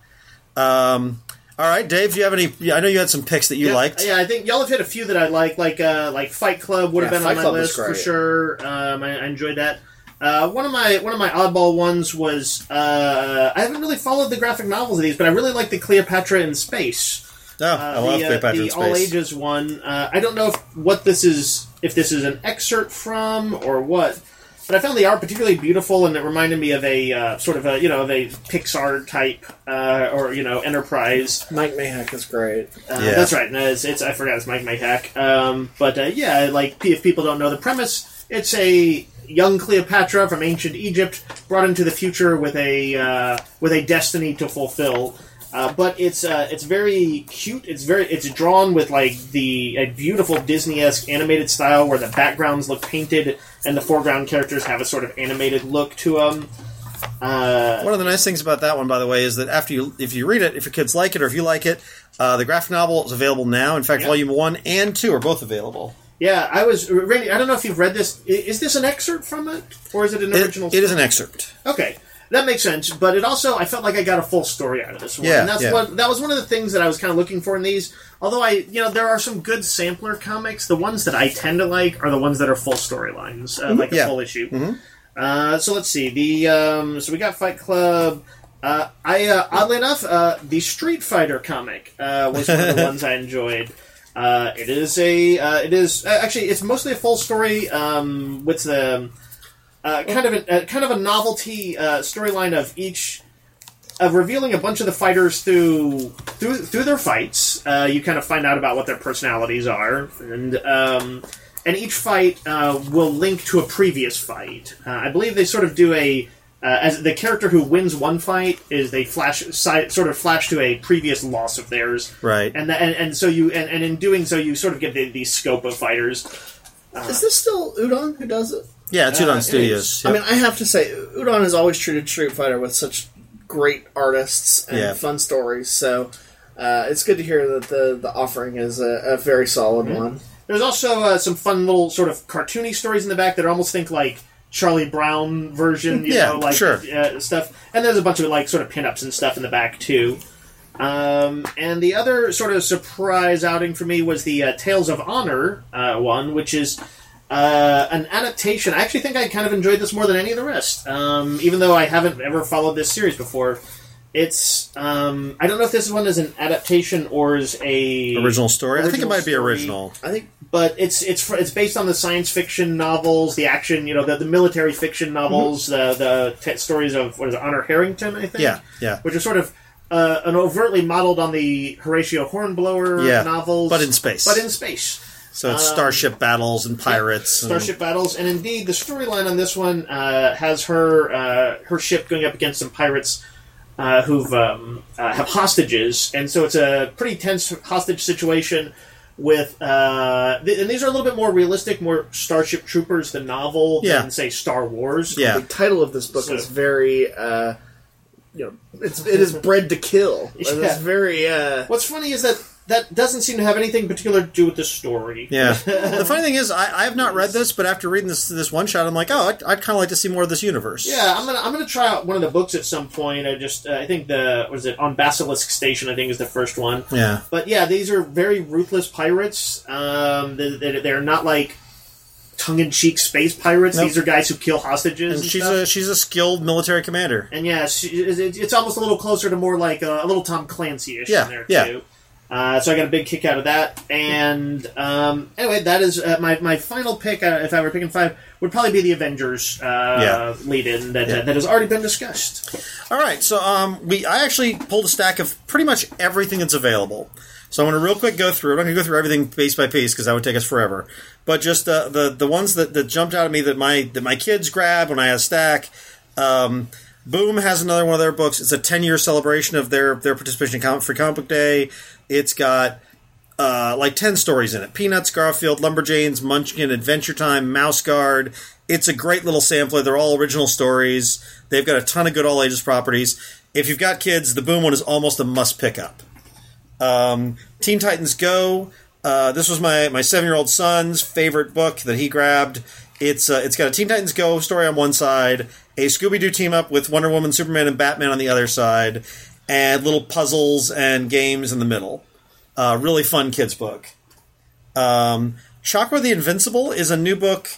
A: All right, Dave, do you have any... I know you had some picks that you liked.
B: Yeah, I think y'all have hit a few that I like Fight Club would have been on my list for sure. I enjoyed that. One of my oddball ones was I haven't really followed the graphic novels of these, but I really like the Cleopatra in Space.
A: I love Cleopatra in
B: the
A: Space.
B: All Ages one. I don't know if this is an excerpt from or what. But I found the art particularly beautiful, and it reminded me of a sort of a Pixar type or Enterprise.
C: Mike Mayhack is great.
B: That's right. No, I forgot it's Mike Mayhack. Like if people don't know the premise, it's a young Cleopatra from ancient Egypt brought into the future with a destiny to fulfill. But it's very cute. It's drawn with like a beautiful Disney-esque animated style where the backgrounds look painted and the foreground characters have a sort of animated look to them.
A: One of the nice things about that one, by the way, is that if you read it, if your kids like it or if you like it, the graphic novel is available now. In fact, Volume 1 and 2 are both available.
B: Yeah, Randy, I don't know if you've read this. Is this an excerpt from it, or is it an original story?
A: It is an excerpt.
B: Okay. That makes sense, but it also, I felt like I got a full story out of this one.
A: Yeah,
B: and that was one of the things that I was kind of looking for in these. Although there are some good sampler comics. The ones that I tend to like are the ones that are full storylines, like a full issue.
A: Mm-hmm.
B: So let's see. So we got Fight Club. Oddly enough, the Street Fighter comic was one of the ones I enjoyed. It's mostly a full story with the kind of a novelty storyline of revealing a bunch of the fighters through their fights. You kind of find out about what their personalities are, and each fight will link to a previous fight. I believe they sort of do as the character who wins one fight is they flash to a previous loss of theirs,
A: right?
B: And in doing so, you sort of get the scope of fighters.
C: Is this still Udon who does it?
A: Yeah, it's Udon Studios.
C: Yep. I mean, I have to say, Udon has always treated Street Fighter with such great artists and fun stories. So it's good to hear that the offering is a very solid one.
B: There's also some fun little sort of cartoony stories in the back that I almost think like Charlie Brown version, stuff. And there's a bunch of like sort of pinups and stuff in the back too. And the other sort of surprise outing for me was the Tales of Honor one, which is an adaptation. I actually think I kind of enjoyed this more than any of the rest, even though I haven't ever followed this series before. It's I don't know if this one is an adaptation or is a
A: original story. I think it might be original.
B: But it's based on the science fiction novels, the action, the military fiction novels, the stories of Honor Harrington, I think.
A: Yeah.
B: Which are sort of an overtly modeled on the Horatio Hornblower novels,
A: but in space. So it's starship battles and pirates.
B: Starship battles, and indeed the storyline on this one has her ship going up against some pirates who've have hostages, and so it's a pretty tense hostage situation. With and these are a little bit more realistic, more Starship Troopers, the novel, than say Star Wars.
C: Yeah, the title of this book is very, it is bred to kill. It's very.
B: What's funny is that doesn't seem to have anything particular to do with the story.
A: Yeah. The funny thing is, I have not read this, but after reading this one shot, I'm like, I'd kind of like to see more of this universe.
B: Yeah, I'm gonna try out one of the books at some point. I think on Basilisk Station, I think is the first one.
A: Yeah.
B: But yeah, these are very ruthless pirates. They're not like tongue-in-cheek space pirates. Nope. These are guys who kill hostages.
A: And she's a skilled military commander.
B: And yeah, it's almost a little closer to more like a little Tom Clancy-ish in there too. So I got a big kick out of that. And anyway, that is my final pick, if I were picking 5, would probably be the Avengers lead-in that has already been discussed.
A: All right, so I actually pulled a stack of pretty much everything that's available. So I'm going to real quick go through it. I'm going to go through everything piece by piece because that would take us forever. But just the ones that jumped out at me that my kids grabbed when I had a stack. Boom has another one of their books. It's a 10-year celebration of their participation in Free Comic Book Day. It's got like 10 stories in it. Peanuts, Garfield, Lumberjanes, Munchkin, Adventure Time, Mouse Guard. It's a great little sampler. They're all original stories. They've got a ton of good all-ages properties. If you've got kids, the Boom one is almost a must-pick-up. Teen Titans Go. This was my 7-year-old son's favorite book that he grabbed. It's got a Teen Titans Go story on one side, a Scooby-Doo team-up with Wonder Woman, Superman, and Batman on the other side, and little puzzles and games in the middle. Really fun kids book. Chakra the Invincible is a new book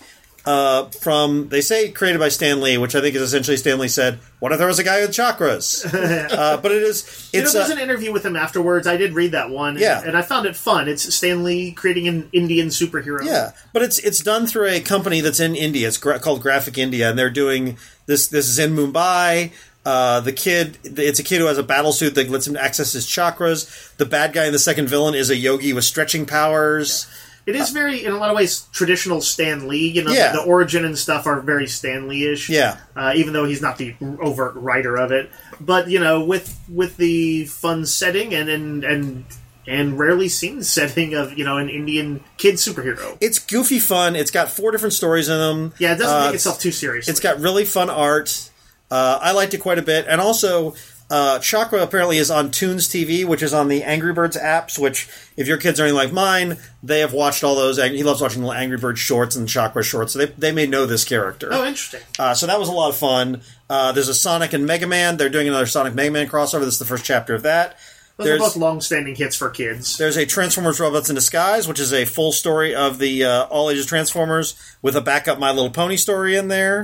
A: they say created by Stan Lee, which I think is essentially Stan Lee said, what if there was a guy with chakras? But there's
B: an interview with him afterwards. I did read that one, and I found it fun. It's Stan Lee creating an Indian superhero.
A: Yeah, but it's done through a company that's in India. It's called Graphic India, and they're doing this. This is in Mumbai. It's a kid who has a battle suit that lets him access his chakras. The bad guy and the second villain is a yogi with stretching powers. Yeah.
B: It is very, in a lot of ways, traditional Stan Lee. The origin and stuff are very Stan Lee-ish.
A: Yeah.
B: Even though he's not the overt writer of it. But, with the fun setting and rarely seen setting of, an Indian kid superhero.
A: It's goofy fun. It's got 4 different stories in them.
B: Yeah, it doesn't take itself too seriously.
A: It's got really fun art. I liked it quite a bit. And also, Chakra apparently is on Toons TV, which is on the Angry Birds apps, which, if your kids are anything like mine, they have watched all those. He loves watching the Angry Birds shorts and Chakra shorts, so they may know this character.
B: Oh, interesting.
A: So that was a lot of fun. There's a Sonic and Mega Man. They're doing another Sonic Mega Man crossover. This is the first chapter of that.
B: Those are both long-standing hits for kids.
A: There's a Transformers Robots in Disguise, which is a full story of the all-ages Transformers with a backup My Little Pony story in there.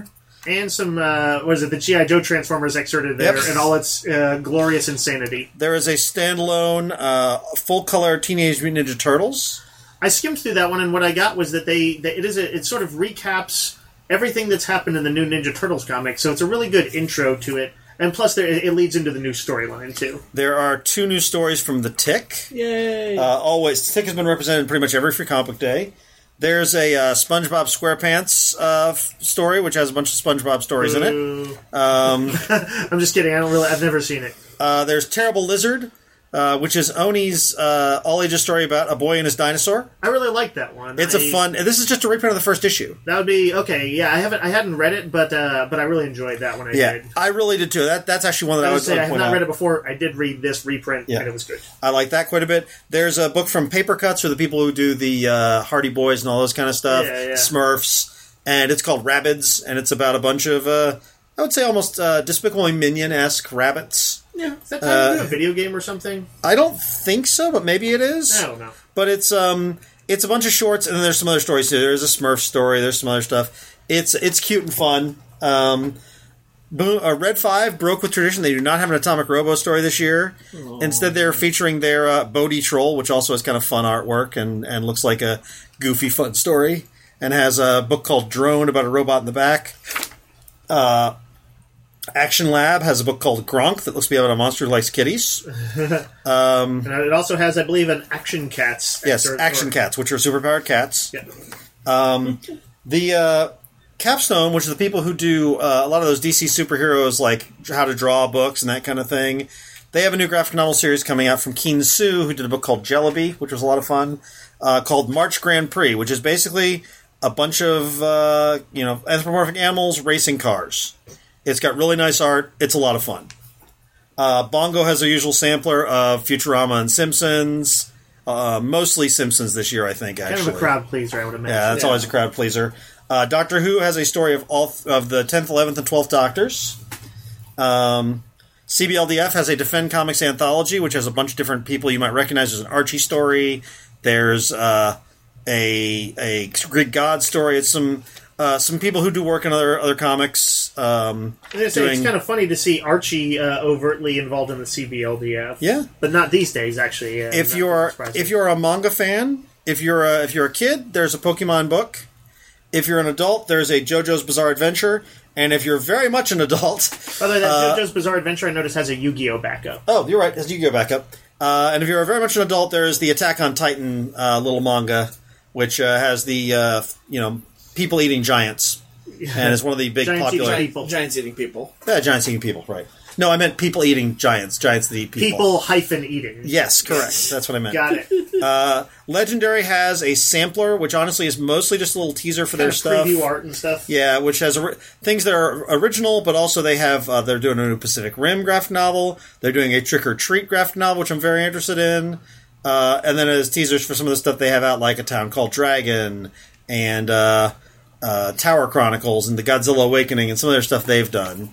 B: And some, the G.I. Joe Transformers excerpted there in all its glorious insanity.
A: There is a standalone, full-color Teenage Mutant Ninja Turtles.
B: I skimmed through that one, and what I got was that it sort of recaps everything that's happened in the new Ninja Turtles comic, so it's a really good intro to it. And plus, it leads into the new storyline, too. There
A: are 2 new stories from The Tick.
C: Yay!
A: Always. The Tick has been represented in pretty much every Free Comic Book Day. There's a SpongeBob SquarePants story, which has a bunch of SpongeBob stories in it.
B: I'm just kidding. I've never seen it.
A: There's Terrible Lizard, which is Oni's all-ages story about a boy and his dinosaur.
B: I really like that one.
A: It's a fun... This is just a reprint of the first issue.
B: That would be... Okay, yeah, I hadn't read it, but I really enjoyed that one.
A: I did. I really did, too. That's actually one that I would
B: say I have not read it before. I did read this reprint, and it was good.
A: I like that quite a bit. There's a book from Paper Cuts, for the people who do the Hardy Boys and all those kind of stuff. Smurfs. And it's called Rabbids, and it's about a bunch of, I would say almost Despicable Me Minion-esque rabbits.
B: Yeah, is that time to do a video game or something?
A: I don't think so, but maybe it is.
B: I don't know.
A: But it's a bunch of shorts, and then there's some other stories too. There's a Smurf story. There's some other stuff. It's cute and fun. Red 5 broke with tradition. They do not have an Atomic Robo story this year. Aww. Instead, they're featuring their Bodhi Troll, which also has kind of fun artwork and looks like a goofy, fun story, and has a book called Drone about a robot in the back. Action Lab has a book called Gronk that looks to be about a monster who likes kitties.
B: And it also has, I believe, an Action Cats.
A: Yes, Action Cats, which are superpowered cats.
B: Yeah.
A: The Capstone, which is the people who do a lot of those DC superheroes, like how to draw books and that kind of thing, they have a new graphic novel series coming out from Keen Sue, who did a book called Jellaby, which was a lot of fun, called March Grand Prix, which is basically a bunch of anthropomorphic animals racing cars. It's got really nice art. It's a lot of fun. Bongo has a usual sampler of Futurama and Simpsons. Mostly Simpsons this year, I think, actually.
B: Kind of a crowd pleaser, I would imagine.
A: Yeah, that's always a crowd pleaser. Doctor Who has a story of all of the 10th, 11th, and 12th Doctors. CBLDF has a Defend Comics anthology, which has a bunch of different people you might recognize. There's an Archie story. There's a Greek God story. It's some people who do work in other comics.
B: It's kind of funny to see Archie overtly involved in the CBLDF.
A: Yeah,
B: but not these days, actually.
A: If you're a manga fan, if you're a kid, there's a Pokemon book. If you're an adult, there's a JoJo's Bizarre Adventure. And if you're very much an adult...
B: By the way, that JoJo's Bizarre Adventure, I noticed, has a Yu-Gi-Oh! Backup.
A: Oh, you're right. It has a Yu-Gi-Oh! Backup. And if you're very much an adult, there's the Attack on Titan little manga, which has the, people eating giants. And it's one of the big popular...
C: Giants eating people.
A: Yeah, giants eating people, right. No, I meant people eating giants. Giants that eat people.
B: People-eating.
A: Yes, correct. That's what I meant.
B: Got it.
A: Legendary has a sampler, which honestly is mostly just a little teaser for their stuff.
B: Preview art and stuff.
A: Yeah, which has things that are original, but also they have they're doing a new Pacific Rim graphic novel. They're doing a Trick or Treat graphic novel, which I'm very interested in. And then as teasers for some of the stuff they have out, like A Town Called Dragon and Tower Chronicles and the Godzilla Awakening and some of their stuff they've done.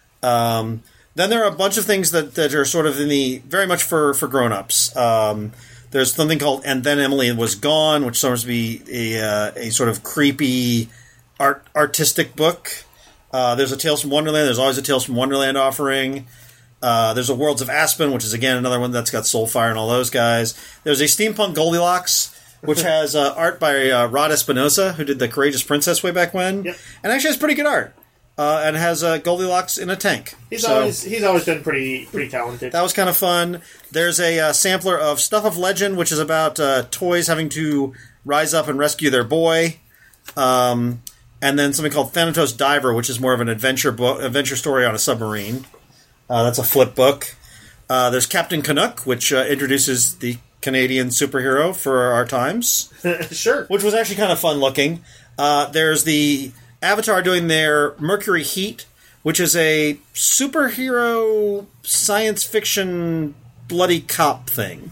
A: Then there are a bunch of things that are sort of in the very much for grown-ups. There's something called And Then Emily Was Gone, which seems to be a sort of creepy artistic book. There's a Tales from Wonderland. There's always a Tales from Wonderland offering. There's a Worlds of Aspen, which is again another one that's got Soulfire and all those guys. There's a Steampunk Goldilocks, which has art by Rod Espinosa, who did The Courageous Princess way back when,
B: yep.
A: And actually has pretty good art. And has Goldilocks in a tank.
B: He's always been pretty talented.
A: That was kind of fun. There's a sampler of Stuff of Legend, which is about toys having to rise up and rescue their boy. And then something called Thanatos Diver, which is more of an adventure story on a submarine. That's a flip book. There's Captain Canuck, which introduces the Canadian superhero for our times.
B: Sure.
A: Which was actually kind of fun looking. There's the Avatar doing their Mercury Heat, which is a superhero science fiction bloody cop thing.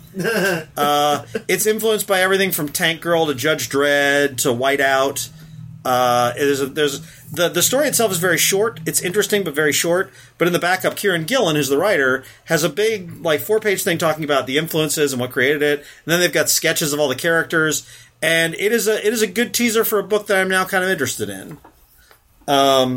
A: It's influenced by everything from Tank Girl to Judge Dredd to Whiteout. The story itself is very short. It's interesting, but very short. But in the backup, Kieran Gillen, who's the writer, has a big 4-page thing talking about the influences and what created it. And then they've got sketches of all the characters. And it is a good teaser for a book that I'm now kind of interested in.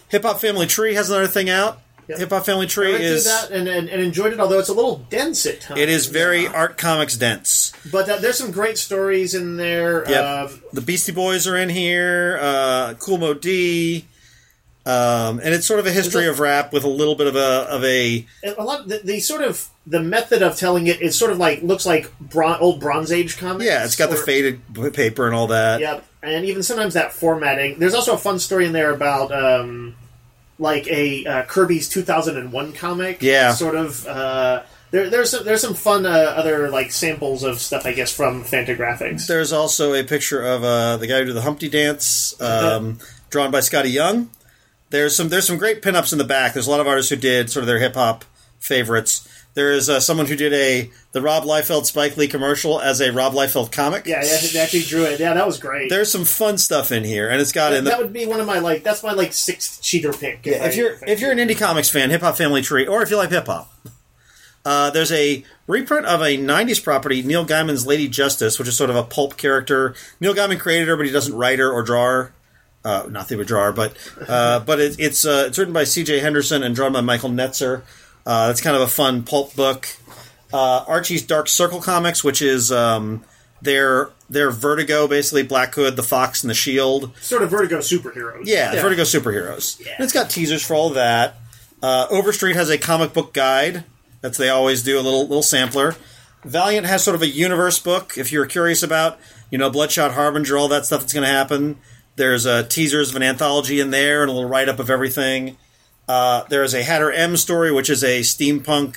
A: Hip Hop Family Tree has another thing out. Yep. Hip Hop Family Tree is
B: that and enjoyed it, although it's a little dense at times.
A: It is very art comics dense,
B: but there's some great stories in there.
A: Yep. The Beastie Boys are in here. Kool Moe Dee, and it's sort of a history of rap with a little bit of a
B: lot. The sort of the method of telling it is sort of like looks like old Bronze Age comics.
A: Yeah, it's got the faded paper and all that.
B: Yep, and even sometimes that formatting. There's also a fun story in there about. Like a Kirby's 2001 comic, sort of. There's some fun other like samples of stuff, I guess, from Fantagraphics.
A: There's also a picture of the guy who did the Humpty Dance, drawn by Scotty Young. There's some great pinups in the back. There's a lot of artists who did sort of their hip hop favorites. There is someone who did the Rob Liefeld Spike Lee commercial as a Rob Liefeld comic.
B: Yeah, they actually drew it. Yeah, that was great.
A: There's some fun stuff in here, and it's got
B: that would be one of my that's my sixth cheater pick.
A: Yeah, if you're an indie comics fan, Hip Hop Family Tree, or if you like hip hop, there's a reprint of a '90s property, Neil Gaiman's Lady Justice, which is sort of a pulp character. Neil Gaiman created her, but he doesn't write her or draw her. Not that he would draw her, but it's written by C.J. Henderson and drawn by Michael Netzer. That's kind of a fun pulp book. Archie's Dark Circle Comics, which is their Vertigo, basically Black Hood, the Fox, and the Shield.
B: Sort of Vertigo superheroes.
A: Yeah. Vertigo superheroes. Yeah. And it's got teasers for all of that. Overstreet has a comic book guide. They always do, a little sampler. Valiant has sort of a universe book, if you're curious about, Bloodshot Harbinger, all that stuff that's going to happen. There's teasers of an anthology in there and a little write-up of everything. There is a Hatter M story, which is a steampunk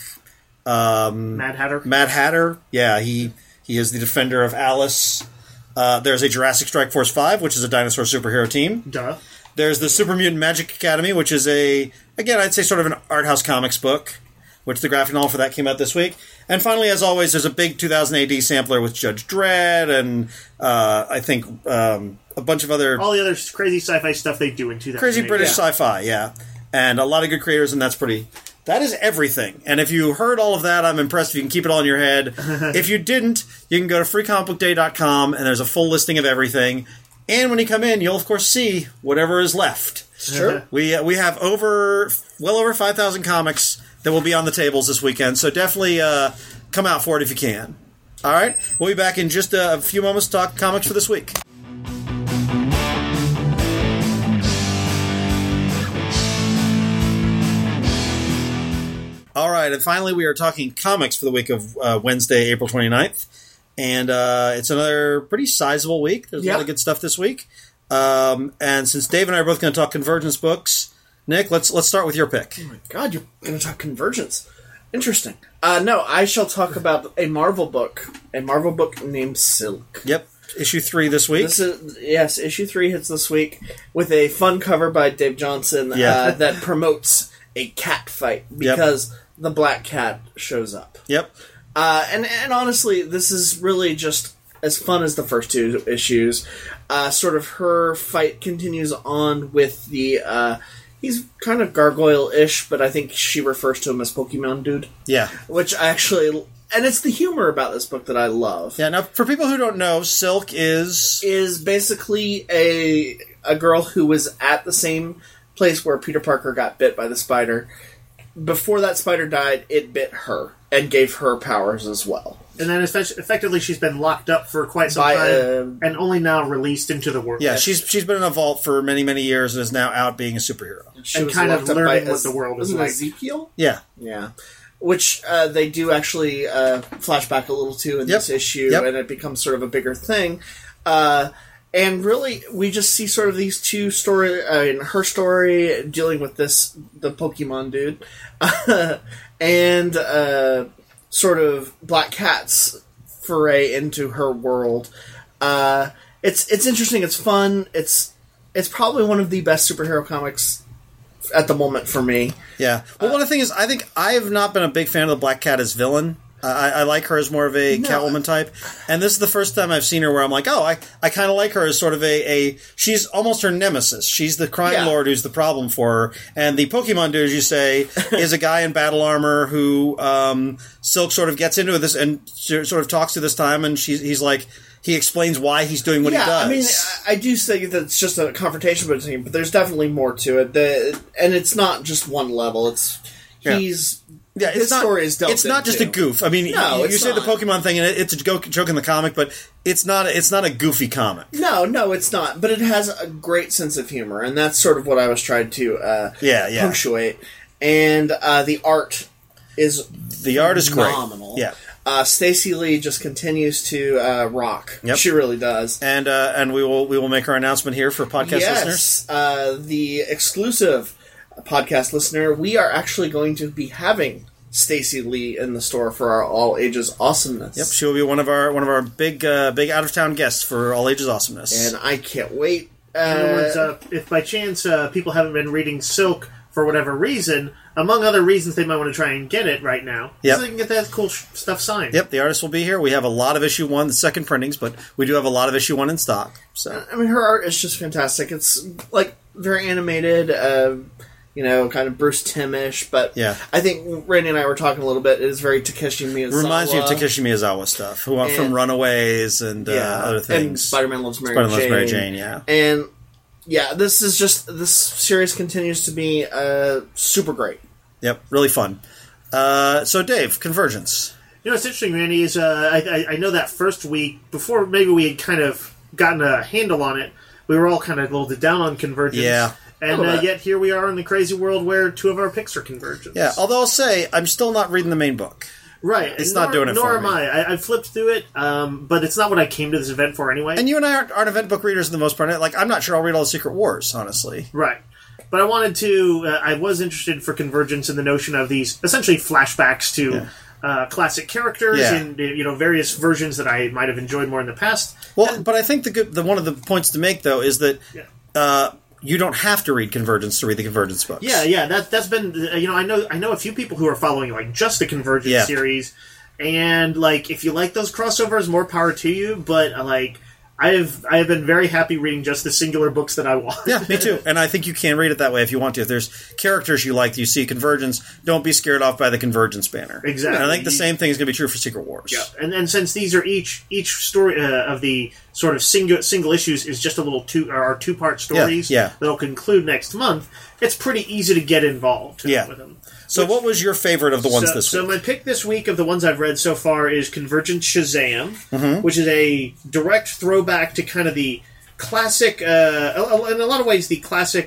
B: Mad Hatter.
A: Mad Hatter, yeah, he is the defender of Alice. There's a Jurassic Strike Force 5, which is a dinosaur superhero team.
B: Duh.
A: There's the Super Mutant Magic Academy, which is I'd say sort of an art house comics book, which the graphic novel for that came out this week. And finally, as always, there's a big 2000 AD sampler with Judge Dredd and I think a bunch of other...
B: all the other crazy sci-fi stuff they do in 2000
A: Crazy British sci-fi, yeah. And a lot of good creators, and that is everything. And if you heard all of that, I'm impressed if you can keep it all in your head. If you didn't, you can go to freecomicbookday.com, and there's a full listing of everything. And when you come in, you'll, of course, see whatever is left.
C: Sure.
A: We have well over 5,000 comics that will be on the tables this weekend, so definitely come out for it if you can. All right? We'll be back in just a few moments to talk comics for this week. All right, and finally we are talking comics for the week of Wednesday, April 29th. And it's another pretty sizable week. There's a lot of good stuff this week. And since Dave and I are both going to talk Convergence books, Nick, let's start with your pick.
C: Oh my God, you're going to talk Convergence. Interesting. No, I shall talk about a Marvel book named Silk.
A: Yep, issue 3 this week.
C: Yes, issue 3 hits this week with a fun cover by Dave Johnson that promotes a cat fight because the Black Cat shows up.
A: Yep.
C: And honestly, this is really just as fun as the first 2 issues. Sort of her fight continues on with the... he's kind of gargoyle-ish, but I think she refers to him as Pokemon Dude.
A: Yeah.
C: Which actually... And it's the humor about this book that I love.
A: Yeah, now, for people who don't know, Silk is
C: basically a girl who was at the same place where Peter Parker got bit by the spider. Before that spider died, it bit her and gave her powers as well.
B: And then effectively she's been locked up for quite some time and only now released into the world.
A: Yeah, she's been in a vault for many, many years and is now out being a superhero.
B: And kind of learning what the world is like.
C: Ezekiel?
A: Yeah.
C: Yeah. Which they do actually flash back a little to in this issue, and it becomes sort of a bigger thing. And really, we just see sort of these two her story dealing with the Pokemon dude, and sort of Black Cat's foray into her world. It's interesting. It's fun. It's probably one of the best superhero comics at the moment for me.
A: Yeah. Well, one of the things is, I think I have not been a big fan of the Black Cat as villain. I like her as more of a Catwoman type. And this is the first time I've seen her where I'm like, oh, I kind of like her as sort of a she's almost her nemesis. She's the crime lord who's the problem for her. And the Pokemon dude, as you say, is a guy in battle armor who Silk sort of gets into this and sort of talks to this time, and he's like, he explains why he's doing what he does.
C: I mean, I do say that it's just a confrontation between, but there's definitely more to it. And it's not just one level. His story is dealt
A: It's not just a goof. I mean, you say the Pokemon thing, and it's a joke in the comic, but it's not a goofy comic.
C: No, it's not. But it has a great sense of humor, and that's sort of what I was trying to punctuate. And the art is phenomenal.
A: Great. Yeah.
C: Stacey Lee just continues to rock.
A: Yep.
C: She really does.
A: And we will make our announcement here for podcast listeners.
C: The exclusive podcast listener, we are actually going to be having Stacey Lee in the store for our All Ages Awesomeness.
A: Yep, she will be one of our big out of town guests for All Ages Awesomeness,
C: and I can't wait.
B: In other words, if by chance people haven't been reading Silk for whatever reason, among other reasons they might want to try and get it right now, so they can get that cool stuff signed.
A: Yep, the artist will be here. We have a lot of issue 1, the second printings, but we do have a lot of issue 1 in stock. So
C: I mean, her art is just fantastic. It's like very animated. Kind of Bruce Timm-ish, but I think Randy and I were talking a little bit. It is very Takeshi Miyazawa.
A: Reminds me of Takeshi Miyazawa stuff, from Runaways and other things.
C: And Spider-Man Loves Mary Jane. And this series continues to be super great.
A: Yep, really fun. So Dave, Convergence.
B: What's interesting, Randy, is I know that first week, before maybe we had kind of gotten a handle on it, we were all kind of a little down on Convergence.
A: Yeah.
B: And yet here we are in the crazy world where 2 of our picks are Convergence.
A: Yeah, although I'll say, I'm still not reading the main book.
B: Right.
A: It's not doing it for me.
B: Nor am I. I flipped through it, but it's not what I came to this event for anyway.
A: And you and I aren't event book readers for the most part. Like, I'm not sure I'll read all the Secret Wars, honestly.
B: Right. But I wanted to... I was interested for Convergence in the notion of these, essentially, flashbacks to... classic characters in various versions that I might have enjoyed more in the past.
A: Well, but I think the one of the points to make though is that you don't have to read Convergence to read the Convergence books.
B: Yeah. That's been I know a few people who are following like just the Convergence series, and like if you like those crossovers, more power to you. But like I have been very happy reading just the singular books that I want.
A: Yeah, me too. And I think you can read it that way if you want to. If there's characters you like, you see Convergence, don't be scared off by the Convergence banner.
B: Exactly.
A: And I think the same thing is going to be true for Secret Wars.
B: Yeah, and since these are each story of the sort of single issues is just a little two-part stories that'll conclude next month, it's pretty easy to get involved with them.
A: So what was your favorite of the ones this week?
B: So my pick this week of the ones I've read so far is Convergence Shazam, which is a direct throwback to kind of the classic, in a lot of ways, the classic,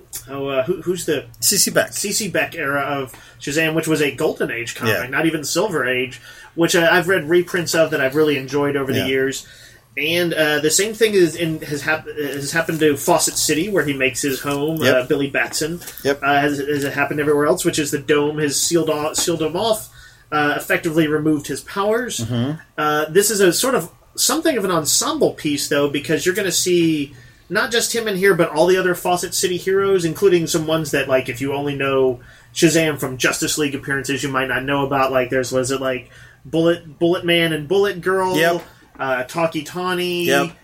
B: who's the...
A: C.C. Beck.
B: C.C. Beck era of Shazam, which was a Golden Age comic, not even Silver Age, which I've read reprints of that I've really enjoyed over the years. And the same thing has happened to Fawcett City, where he makes his home. Billy Batson has it happened everywhere else, which is the dome has sealed him off, effectively removed his powers. This is a sort of something of an ensemble piece, though, because you're going to see not just him in here, but all the other Fawcett City heroes, including some ones that, like, if you only know Shazam from Justice League appearances, you might not know about. Like, was it like Bullet Man and Bullet Girl? Talkie Tawny,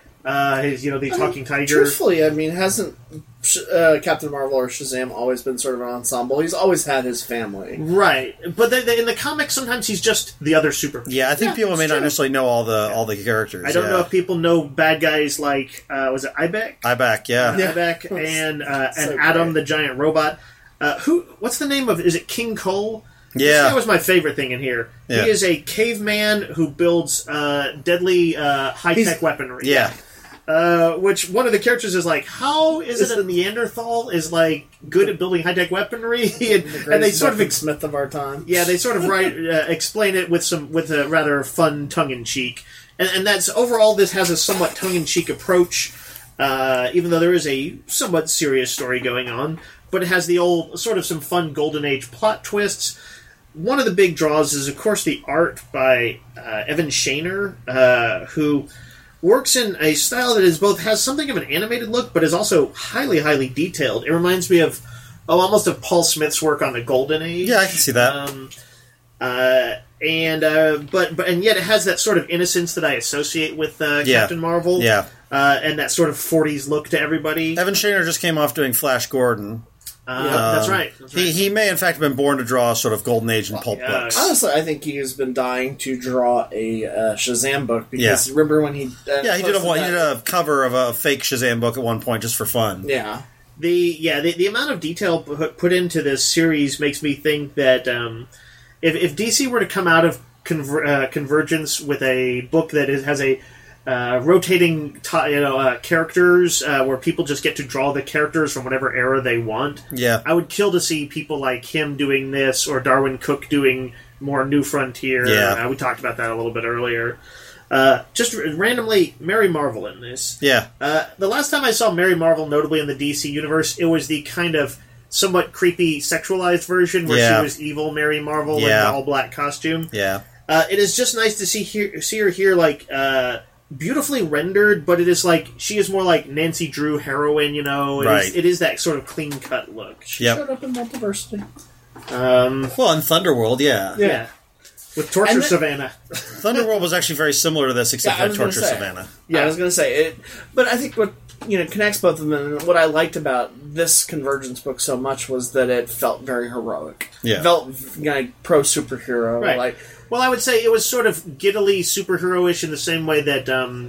B: the Talking Tiger.
C: Truthfully, I mean, hasn't Captain Marvel or Shazam always been sort of an ensemble? He's always had his family.
B: Right. But in the comics, sometimes he's just the other superhero.
A: Yeah, I think people may not necessarily know all the characters.
B: I don't know if people know bad guys like, was it Ibeck?
A: Ibeck,
B: Ibeck and Adam, the giant robot. What's the name of, is it King Cole?
A: Yeah.
B: This guy was my favorite thing in here. Yeah. He is a caveman who builds deadly high-tech weaponry.
A: Yeah.
B: Which one of the characters is like, how is it a Neanderthal is like good at building high-tech weaponry? and they sort of
C: Smith of our time.
B: Yeah, they sort of explain it with a rather fun tongue-in-cheek. And that's overall this has a somewhat tongue-in-cheek approach, even though there is a somewhat serious story going on. But it has the old sort of some fun Golden Age plot twists. One of the big draws is, of course, the art by Evan Shaner, who works in a style that has something of an animated look, but is also highly, highly detailed. It reminds me of almost of Paul Smith's work on the Golden Age.
A: Yeah, I can see that.
B: And but yet it has that sort of innocence that I associate with Captain Marvel.
A: Yeah.
B: And that sort of 40s look to everybody.
A: Evan Shaner just came off doing Flash Gordon.
B: That's right.
A: He may, in fact, have been born to draw sort of Golden Age and pulp books.
C: Honestly, I think he has been dying to draw a Shazam book because remember when he
A: he did a cover of a fake Shazam book at one point just for fun.
C: Yeah.
B: The amount of detail put into this series makes me think that if DC were to come out of Convergence with a book that has a rotating characters where people just get to draw the characters from whatever era they want.
A: Yeah.
B: I would kill to see people like him doing this or Darwin Cook doing more New Frontier.
A: Yeah.
B: We talked about that a little bit earlier. Just randomly, Mary Marvel in this.
A: Yeah.
B: The last time I saw Mary Marvel, notably in the DC universe, it was the kind of somewhat creepy sexualized version where she was evil Mary Marvel in the all-black costume.
A: Yeah.
B: It is just nice to see her here, like, beautifully rendered, but it is like she is more like Nancy Drew heroine, It is that sort of clean-cut look.
C: She showed up in Multiversity.
A: Well, in Thunderworld,
B: Yeah. With Torture Savannah.
A: Thunderworld was actually very similar to this, except for Torture Savannah.
C: Yeah, I was going to say it, but I think what connects both of them, and what I liked about this Convergence book so much was that it felt very heroic.
A: Yeah,
C: it felt pro superhero.
B: Right. Well, I would say it was sort of giddily superhero-ish in the same way that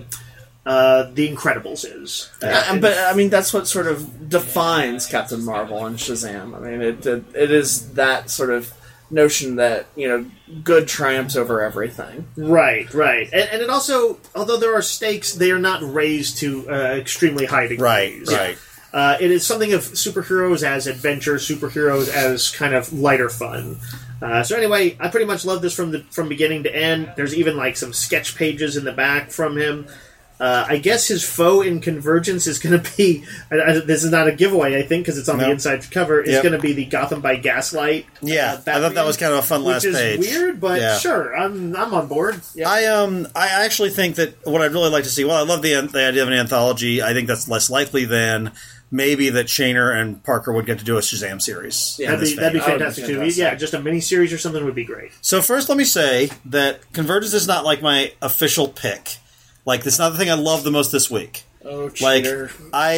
B: The Incredibles is.
C: But I mean, that's what sort of defines Captain Marvel and Shazam. I mean, it is that sort of notion that good triumphs over everything.
B: Right. And it also, although there are stakes, they are not raised to extremely high degrees.
A: Right.
B: It is something of superheroes as adventure, superheroes as kind of lighter fun. So anyway, I pretty much love this from beginning to end. There's even like some sketch pages in the back from him. I guess his foe in Convergence is going to be... this is not a giveaway, I think, because it's on the inside cover. It's going to be the Gotham by Gaslight.
A: Yeah, I thought that was kind of a fun last page.
B: Which is weird, but sure, I'm on board.
A: Yeah. I actually think that what I'd really like to see... Well, I love the idea of an anthology. I think that's less likely than maybe that Shaner and Parker would get to do a Shazam series.
B: Yeah, that'd be fantastic, too. Yeah, just a mini-series or something would be great.
A: So first, let me say that Convergence is not like my official pick. Like, it's not the thing I love the most this week.
C: Oh, cheater.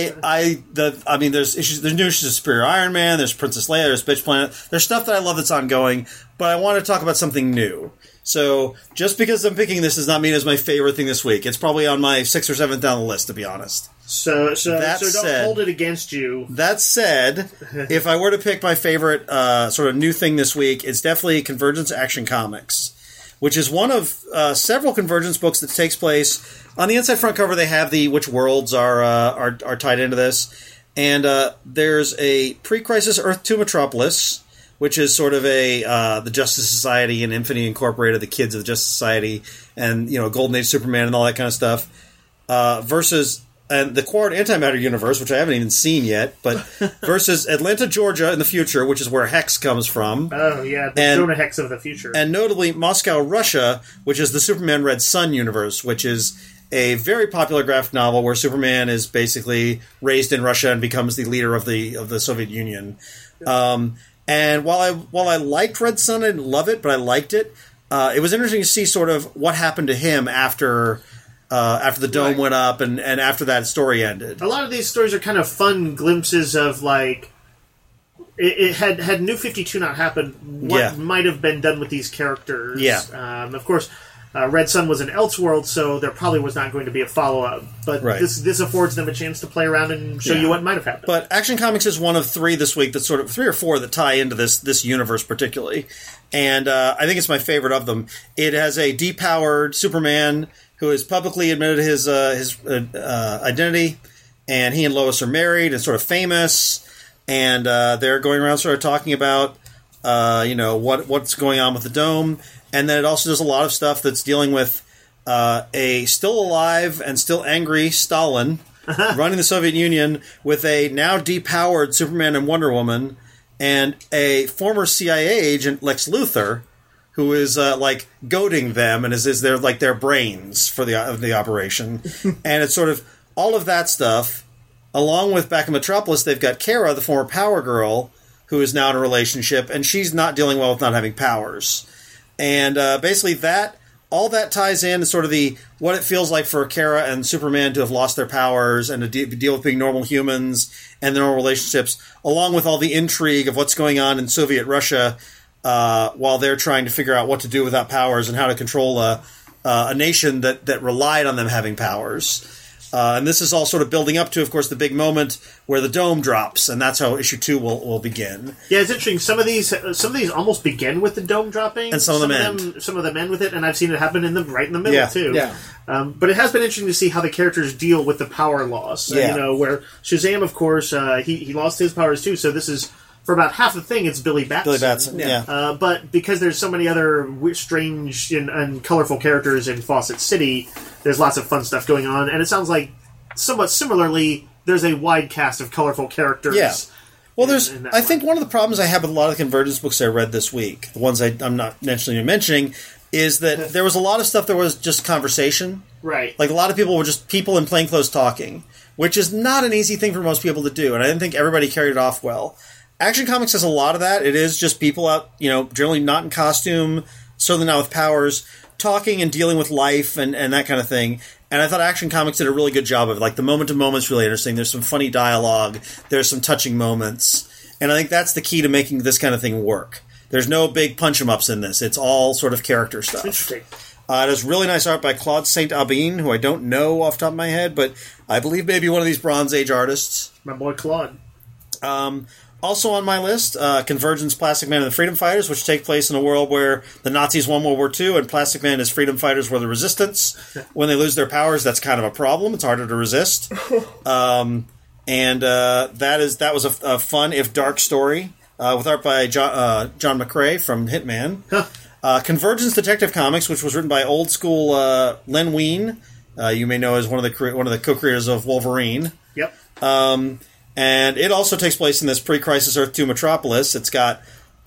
A: Like, there's new issues of Superior Iron Man, there's Princess Leia, there's Bitch Planet. There's stuff that I love that's ongoing, but I want to talk about something new. So, just because I'm picking this does not mean it's my favorite thing this week. It's probably on my 6th or 7th down the list, to be honest.
B: So don't hold it against you.
A: That said, if I were to pick my favorite sort of new thing this week, it's definitely Convergence Action Comics, which is one of several Convergence books that takes place. On the inside front cover, they have which worlds are tied into this. And there's a pre-crisis Earth 2 Metropolis, which is sort of the Justice Society and Infinity Incorporated, the kids of the Justice Society, and Golden Age Superman and all that kind of stuff, versus and the Quad Antimatter universe, which I haven't even seen yet, but versus Atlanta, Georgia in the future, which is where Hex comes from.
B: Oh, yeah, the Jonah Hex of the future.
A: And notably Moscow, Russia, which is the Superman Red Sun universe, which is a very popular graphic novel where Superman is basically raised in Russia and becomes the leader of the Soviet Union. And while I liked Red Sun, I didn't love it, but I liked it. It was interesting to see sort of what happened to him after the dome went up and after that story ended.
B: A lot of these stories are kind of fun glimpses of, like, it had New 52 not happened, what might have been done with these characters.
A: Yeah.
B: Of course, Red Sun was an Elseworld, so there probably was not going to be a follow-up. But this affords them a chance to play around and show you what might have happened.
A: But Action Comics is one of 3 this week that sort of 3 or 4 that tie into this universe particularly. And I think it's my favorite of them. It has a depowered Superman who has publicly admitted his identity, and he and Lois are married and sort of famous, and they're going around sort of talking about what's going on with the dome, and then it also does a lot of stuff that's dealing with a still alive and still angry Stalin running the Soviet Union with a now depowered Superman and Wonder Woman and a former CIA agent, Lex Luthor, who is goading them and is their brains for the operation. And it's sort of all of that stuff, along with back in Metropolis, they've got Kara, the former Power Girl, who is now in a relationship, and she's not dealing well with not having powers. And basically all that ties in to sort of what it feels like for Kara and Superman to have lost their powers and to deal with being normal humans and their normal relationships, along with all the intrigue of what's going on in Soviet Russia while they're trying to figure out what to do without powers and how to control a nation that relied on them having powers. And this is all sort of building up to, of course, the big moment where the dome drops, and that's how issue 2 will begin.
B: Yeah, it's interesting. Some of these almost begin with the dome dropping,
A: and some of
B: them end with it, and I've seen it happen right in the middle too.
C: Yeah.
B: But it has been interesting to see how the characters deal with the power loss.
A: Yeah.
B: Where Shazam, of course, he lost his powers too. So this is. For about half the thing, it's Billy Batson.
A: Yeah.
B: But because there's so many other strange and colorful characters in Fawcett City, there's lots of fun stuff going on. And it sounds like, somewhat similarly, there's a wide cast of colorful characters.
A: Yeah. Well, I think one of the problems I have with a lot of the Convergence books I read this week, the ones I'm not mentioning, is that there was a lot of stuff that was just conversation.
B: Right.
A: Like, a lot of people were just people in plainclothes talking, which is not an easy thing for most people to do. And I didn't think everybody carried it off well. Action Comics has a lot of that. It is just people out, generally not in costume, certainly not with powers, talking and dealing with life and that kind of thing. And I thought Action Comics did a really good job of it. Like, the moment-to-moment's really interesting. There's some funny dialogue. There's some touching moments. And I think that's the key to making this kind of thing work. There's no big punch-em-ups in this. It's all sort of character stuff.
B: Interesting.
A: It has really nice art by Claude Saint-Aubin, who I don't know off the top of my head, but I believe maybe one of these Bronze Age artists.
B: My boy Claude.
A: Also on my list, Convergence, Plastic Man, and the Freedom Fighters, which take place in a world where the Nazis won World War II, and Plastic Man and his Freedom Fighters were the resistance. When they lose their powers, that's kind of a problem. It's harder to resist. That was a fun, if dark, story, with art by John McCrae from Hitman. Convergence Detective Comics, which was written by old school Len Wein, you may know as one of the co-creators of Wolverine.
B: Yep.
A: And it also takes place in this pre-Crisis Earth 2 Metropolis. It's got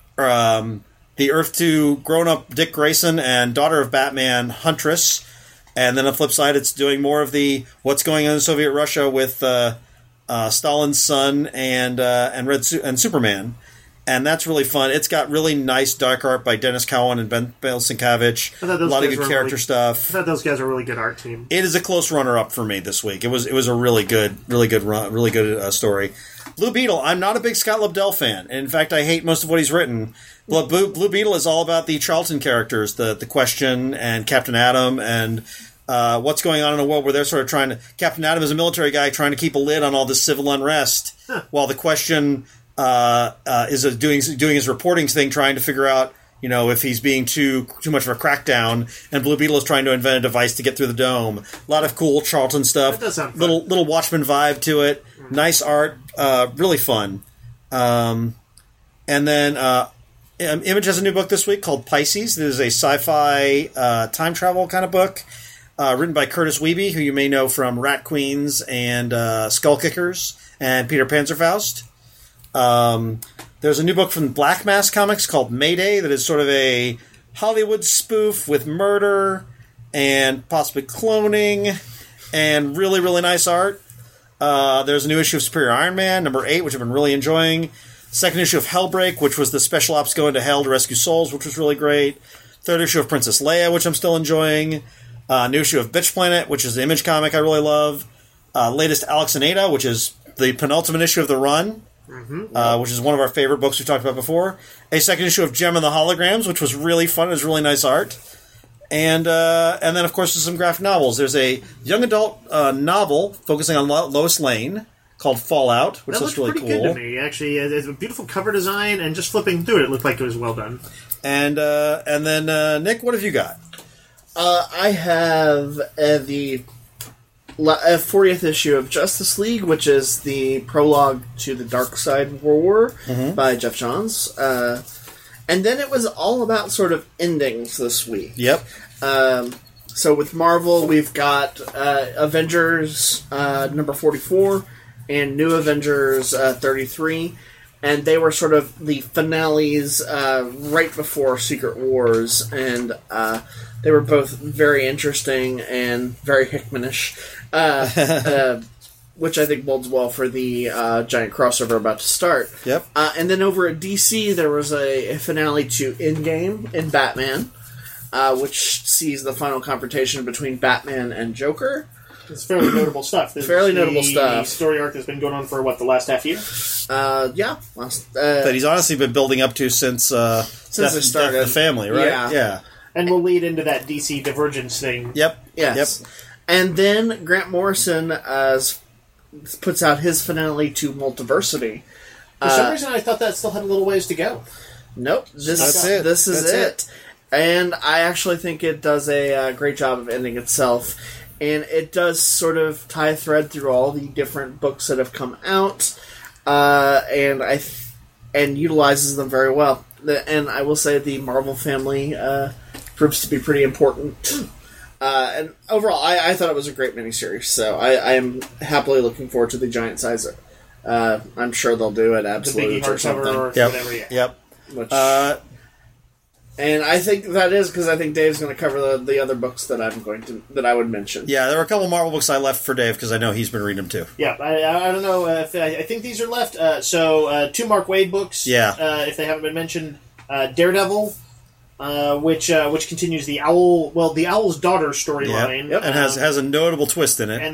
A: the Earth 2 grown-up Dick Grayson and daughter of Batman, Huntress. And then on the flip side, it's doing more of the what's going on in Soviet Russia with Stalin's son and Superman. And that's really fun. It's got really nice dark art by Dennis Cowan and Ben Sienkiewicz. A lot of good character stuff.
B: I thought those guys were a really good art team.
A: It is a close runner-up for me this week. It was a really good story. Blue Beetle. I'm not a big Scott Lobdell fan. In fact, I hate most of what he's written. Blue Beetle is all about the Charlton characters, the Question and Captain Atom, and what's going on in a world where they're sort of trying to... Captain Atom is a military guy trying to keep a lid on all this civil unrest, while the Question... is doing his reporting thing, trying to figure out, if he's being too much of a crackdown, and Blue Beetle is trying to invent a device to get through the dome. A lot of cool Charlton stuff.
B: That does sound fun.
A: Little Watchmen vibe to it. Nice art. Really fun. And then Image has a new book this week called Pisces. This is a sci-fi time travel kind of book, written by Curtis Wiebe, who you may know from Rat Queens and Skull Kickers and Peter Panzerfaust. There's a new book from Black Mass Comics called Mayday that is sort of a Hollywood spoof with murder and possibly cloning and really, really nice art. There's a new issue of Superior Iron Man, number 8, which I've been really enjoying. Second issue of Hellbreak, which was the special ops go into hell to rescue souls, which was really great. Third issue of Princess Leia, which I'm still enjoying. New issue of Bitch Planet, which is the Image comic I really love. Latest Alex and Ada, which is the penultimate issue of the run. Which is one of our favorite books we've talked about before. A second issue of Gem and the Holograms, which was really fun. It was really nice art. And then, of course, there's some graphic novels. There's a young adult novel focusing on Lois Lane called Fallout, which looks really cool.
B: That looked pretty good to me, actually. It's a beautiful cover design, and just flipping through it looked like it was well done.
A: And then, Nick, what have you got?
C: I have the 40th issue of Justice League, which is the prologue to the Dark Side War by Jeff Johns. And then it was all about sort of endings this week.
A: Yep.
C: So with Marvel, we've got Avengers number 44 and New Avengers 33. And they were sort of the finales right before Secret Wars. And they were both very interesting and very Hickmanish. Which I think bodes well for the giant crossover about to start.
A: Yep.
C: And then over at DC, there was a finale to Endgame in Batman. which sees the final confrontation between Batman and Joker.
B: It's fairly notable stuff. This
C: fairly notable stuff.
B: Story arc that's been going on for, the last half year?
C: Yeah.
A: That he's honestly been building up to since it started. Death of the Family, right?
C: Yeah.
B: And we'll lead into that DC Divergence thing.
A: Yep.
C: Yes. Yep. And then Grant Morrison puts out his finale to Multiversity.
B: For some reason, I thought that still had a little ways to go.
C: Nope. This is it. And I actually think it does a great job of ending itself. And it does sort of tie a thread through all the different books that have come out, and utilizes them very well. And I will say the Marvel family proves to be pretty important. And overall, I thought it was a great miniseries. So I am happily looking forward to the giant size. I'm sure they'll do it Absolute or something.
B: Or whatever.
A: Yep.
C: Which, and I think that is because I think Dave's going to cover the other books that I would mention.
A: Yeah, there were a couple Marvel books I left for Dave because I know he's been reading them too.
B: Yeah, I don't know if I think these are left. So 2 Mark Waid books.
A: Yeah,
B: if they haven't been mentioned, Daredevil, which continues the Owl's daughter storyline,
A: yep. And has a notable twist in it,
B: and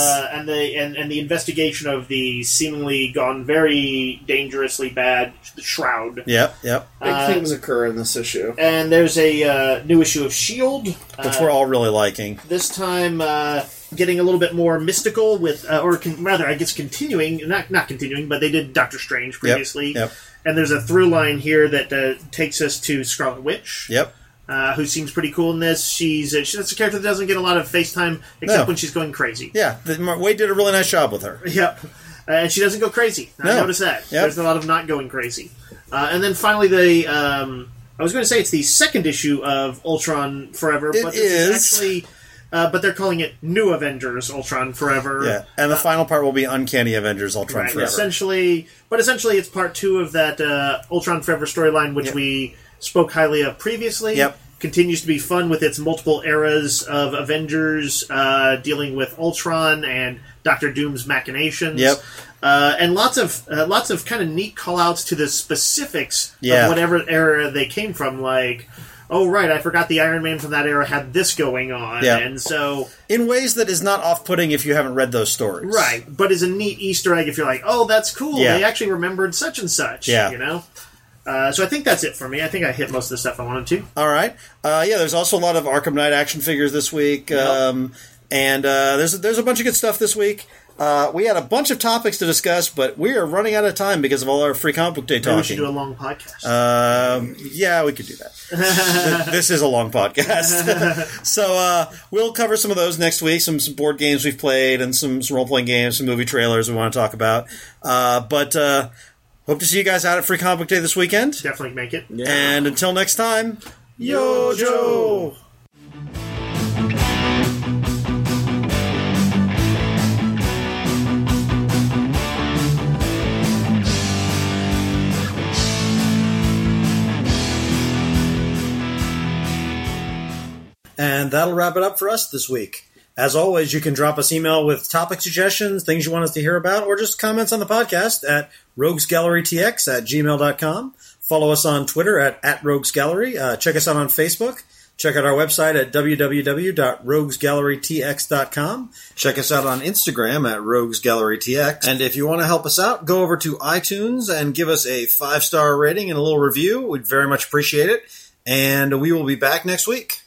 B: the investigation of the seemingly gone very dangerously bad Shroud.
A: Yep.
C: Big things occur in this issue,
B: and there's a new issue of S.H.I.E.L.D.,
A: which we're all really liking.
B: This time, getting a little bit more mystical with, continuing, not continuing, but they did Doctor Strange previously.
A: Yep.
B: And there's a through line here that takes us to Scarlet Witch.
A: Yep.
B: Who seems pretty cool in this. She's a character that doesn't get a lot of face time except when she's going crazy.
A: Yeah, Wade did a really nice job with her.
B: Yep. And she doesn't go crazy. I noticed that. Yep. There's a lot of not going crazy. And then finally, I was going to say it's the second issue of Ultron Forever, but this is actually... but they're calling it New Avengers Ultron Forever.
A: Yeah, and the final part will be Uncanny Avengers Ultron Forever.
B: Essentially it's part 2 of that Ultron Forever storyline, which we spoke highly of previously.
A: Yep.
B: Continues to be fun with its multiple eras of Avengers dealing with Ultron and Doctor Doom's machinations.
A: Yep.
B: And lots of kind of neat call-outs to the specifics of whatever era they came from, like... Oh, right, I forgot the Iron Man from that era had this going on.
A: Yeah.
B: And so...
A: In ways that is not off-putting if you haven't read those stories.
B: Right, but is a neat Easter egg if you're like, oh, that's cool, they actually remembered such and such, you know? So I think that's it for me. I think I hit most of the stuff I wanted to.
A: All right. There's also a lot of Arkham Knight action figures this week. Yep. And there's a bunch of good stuff this week. We had a bunch of topics to discuss, but we are running out of time because of all our free comic book day talking.
B: Maybe we should do a long podcast.
A: Yeah, we could do that. This is a long podcast. So we'll cover some of those next week, some board games we've played and some role-playing games, some movie trailers we want to talk about. But hope to see you guys out at Free Comic Book Day this weekend.
B: Definitely make it.
A: Yeah. And until next time, Yo Joe! And that'll wrap it up for us this week. As always, you can drop us email with topic suggestions, things you want us to hear about, or just comments on the podcast at roguesgallerytx@gmail.com. Follow us on Twitter at roguesgallery. Check us out on Facebook. Check out our website at www.roguesgallerytx.com. Check us out on Instagram at roguesgallerytx. And if you want to help us out, go over to iTunes and give us a 5-star rating and a little review. We'd very much appreciate it. And we will be back next week.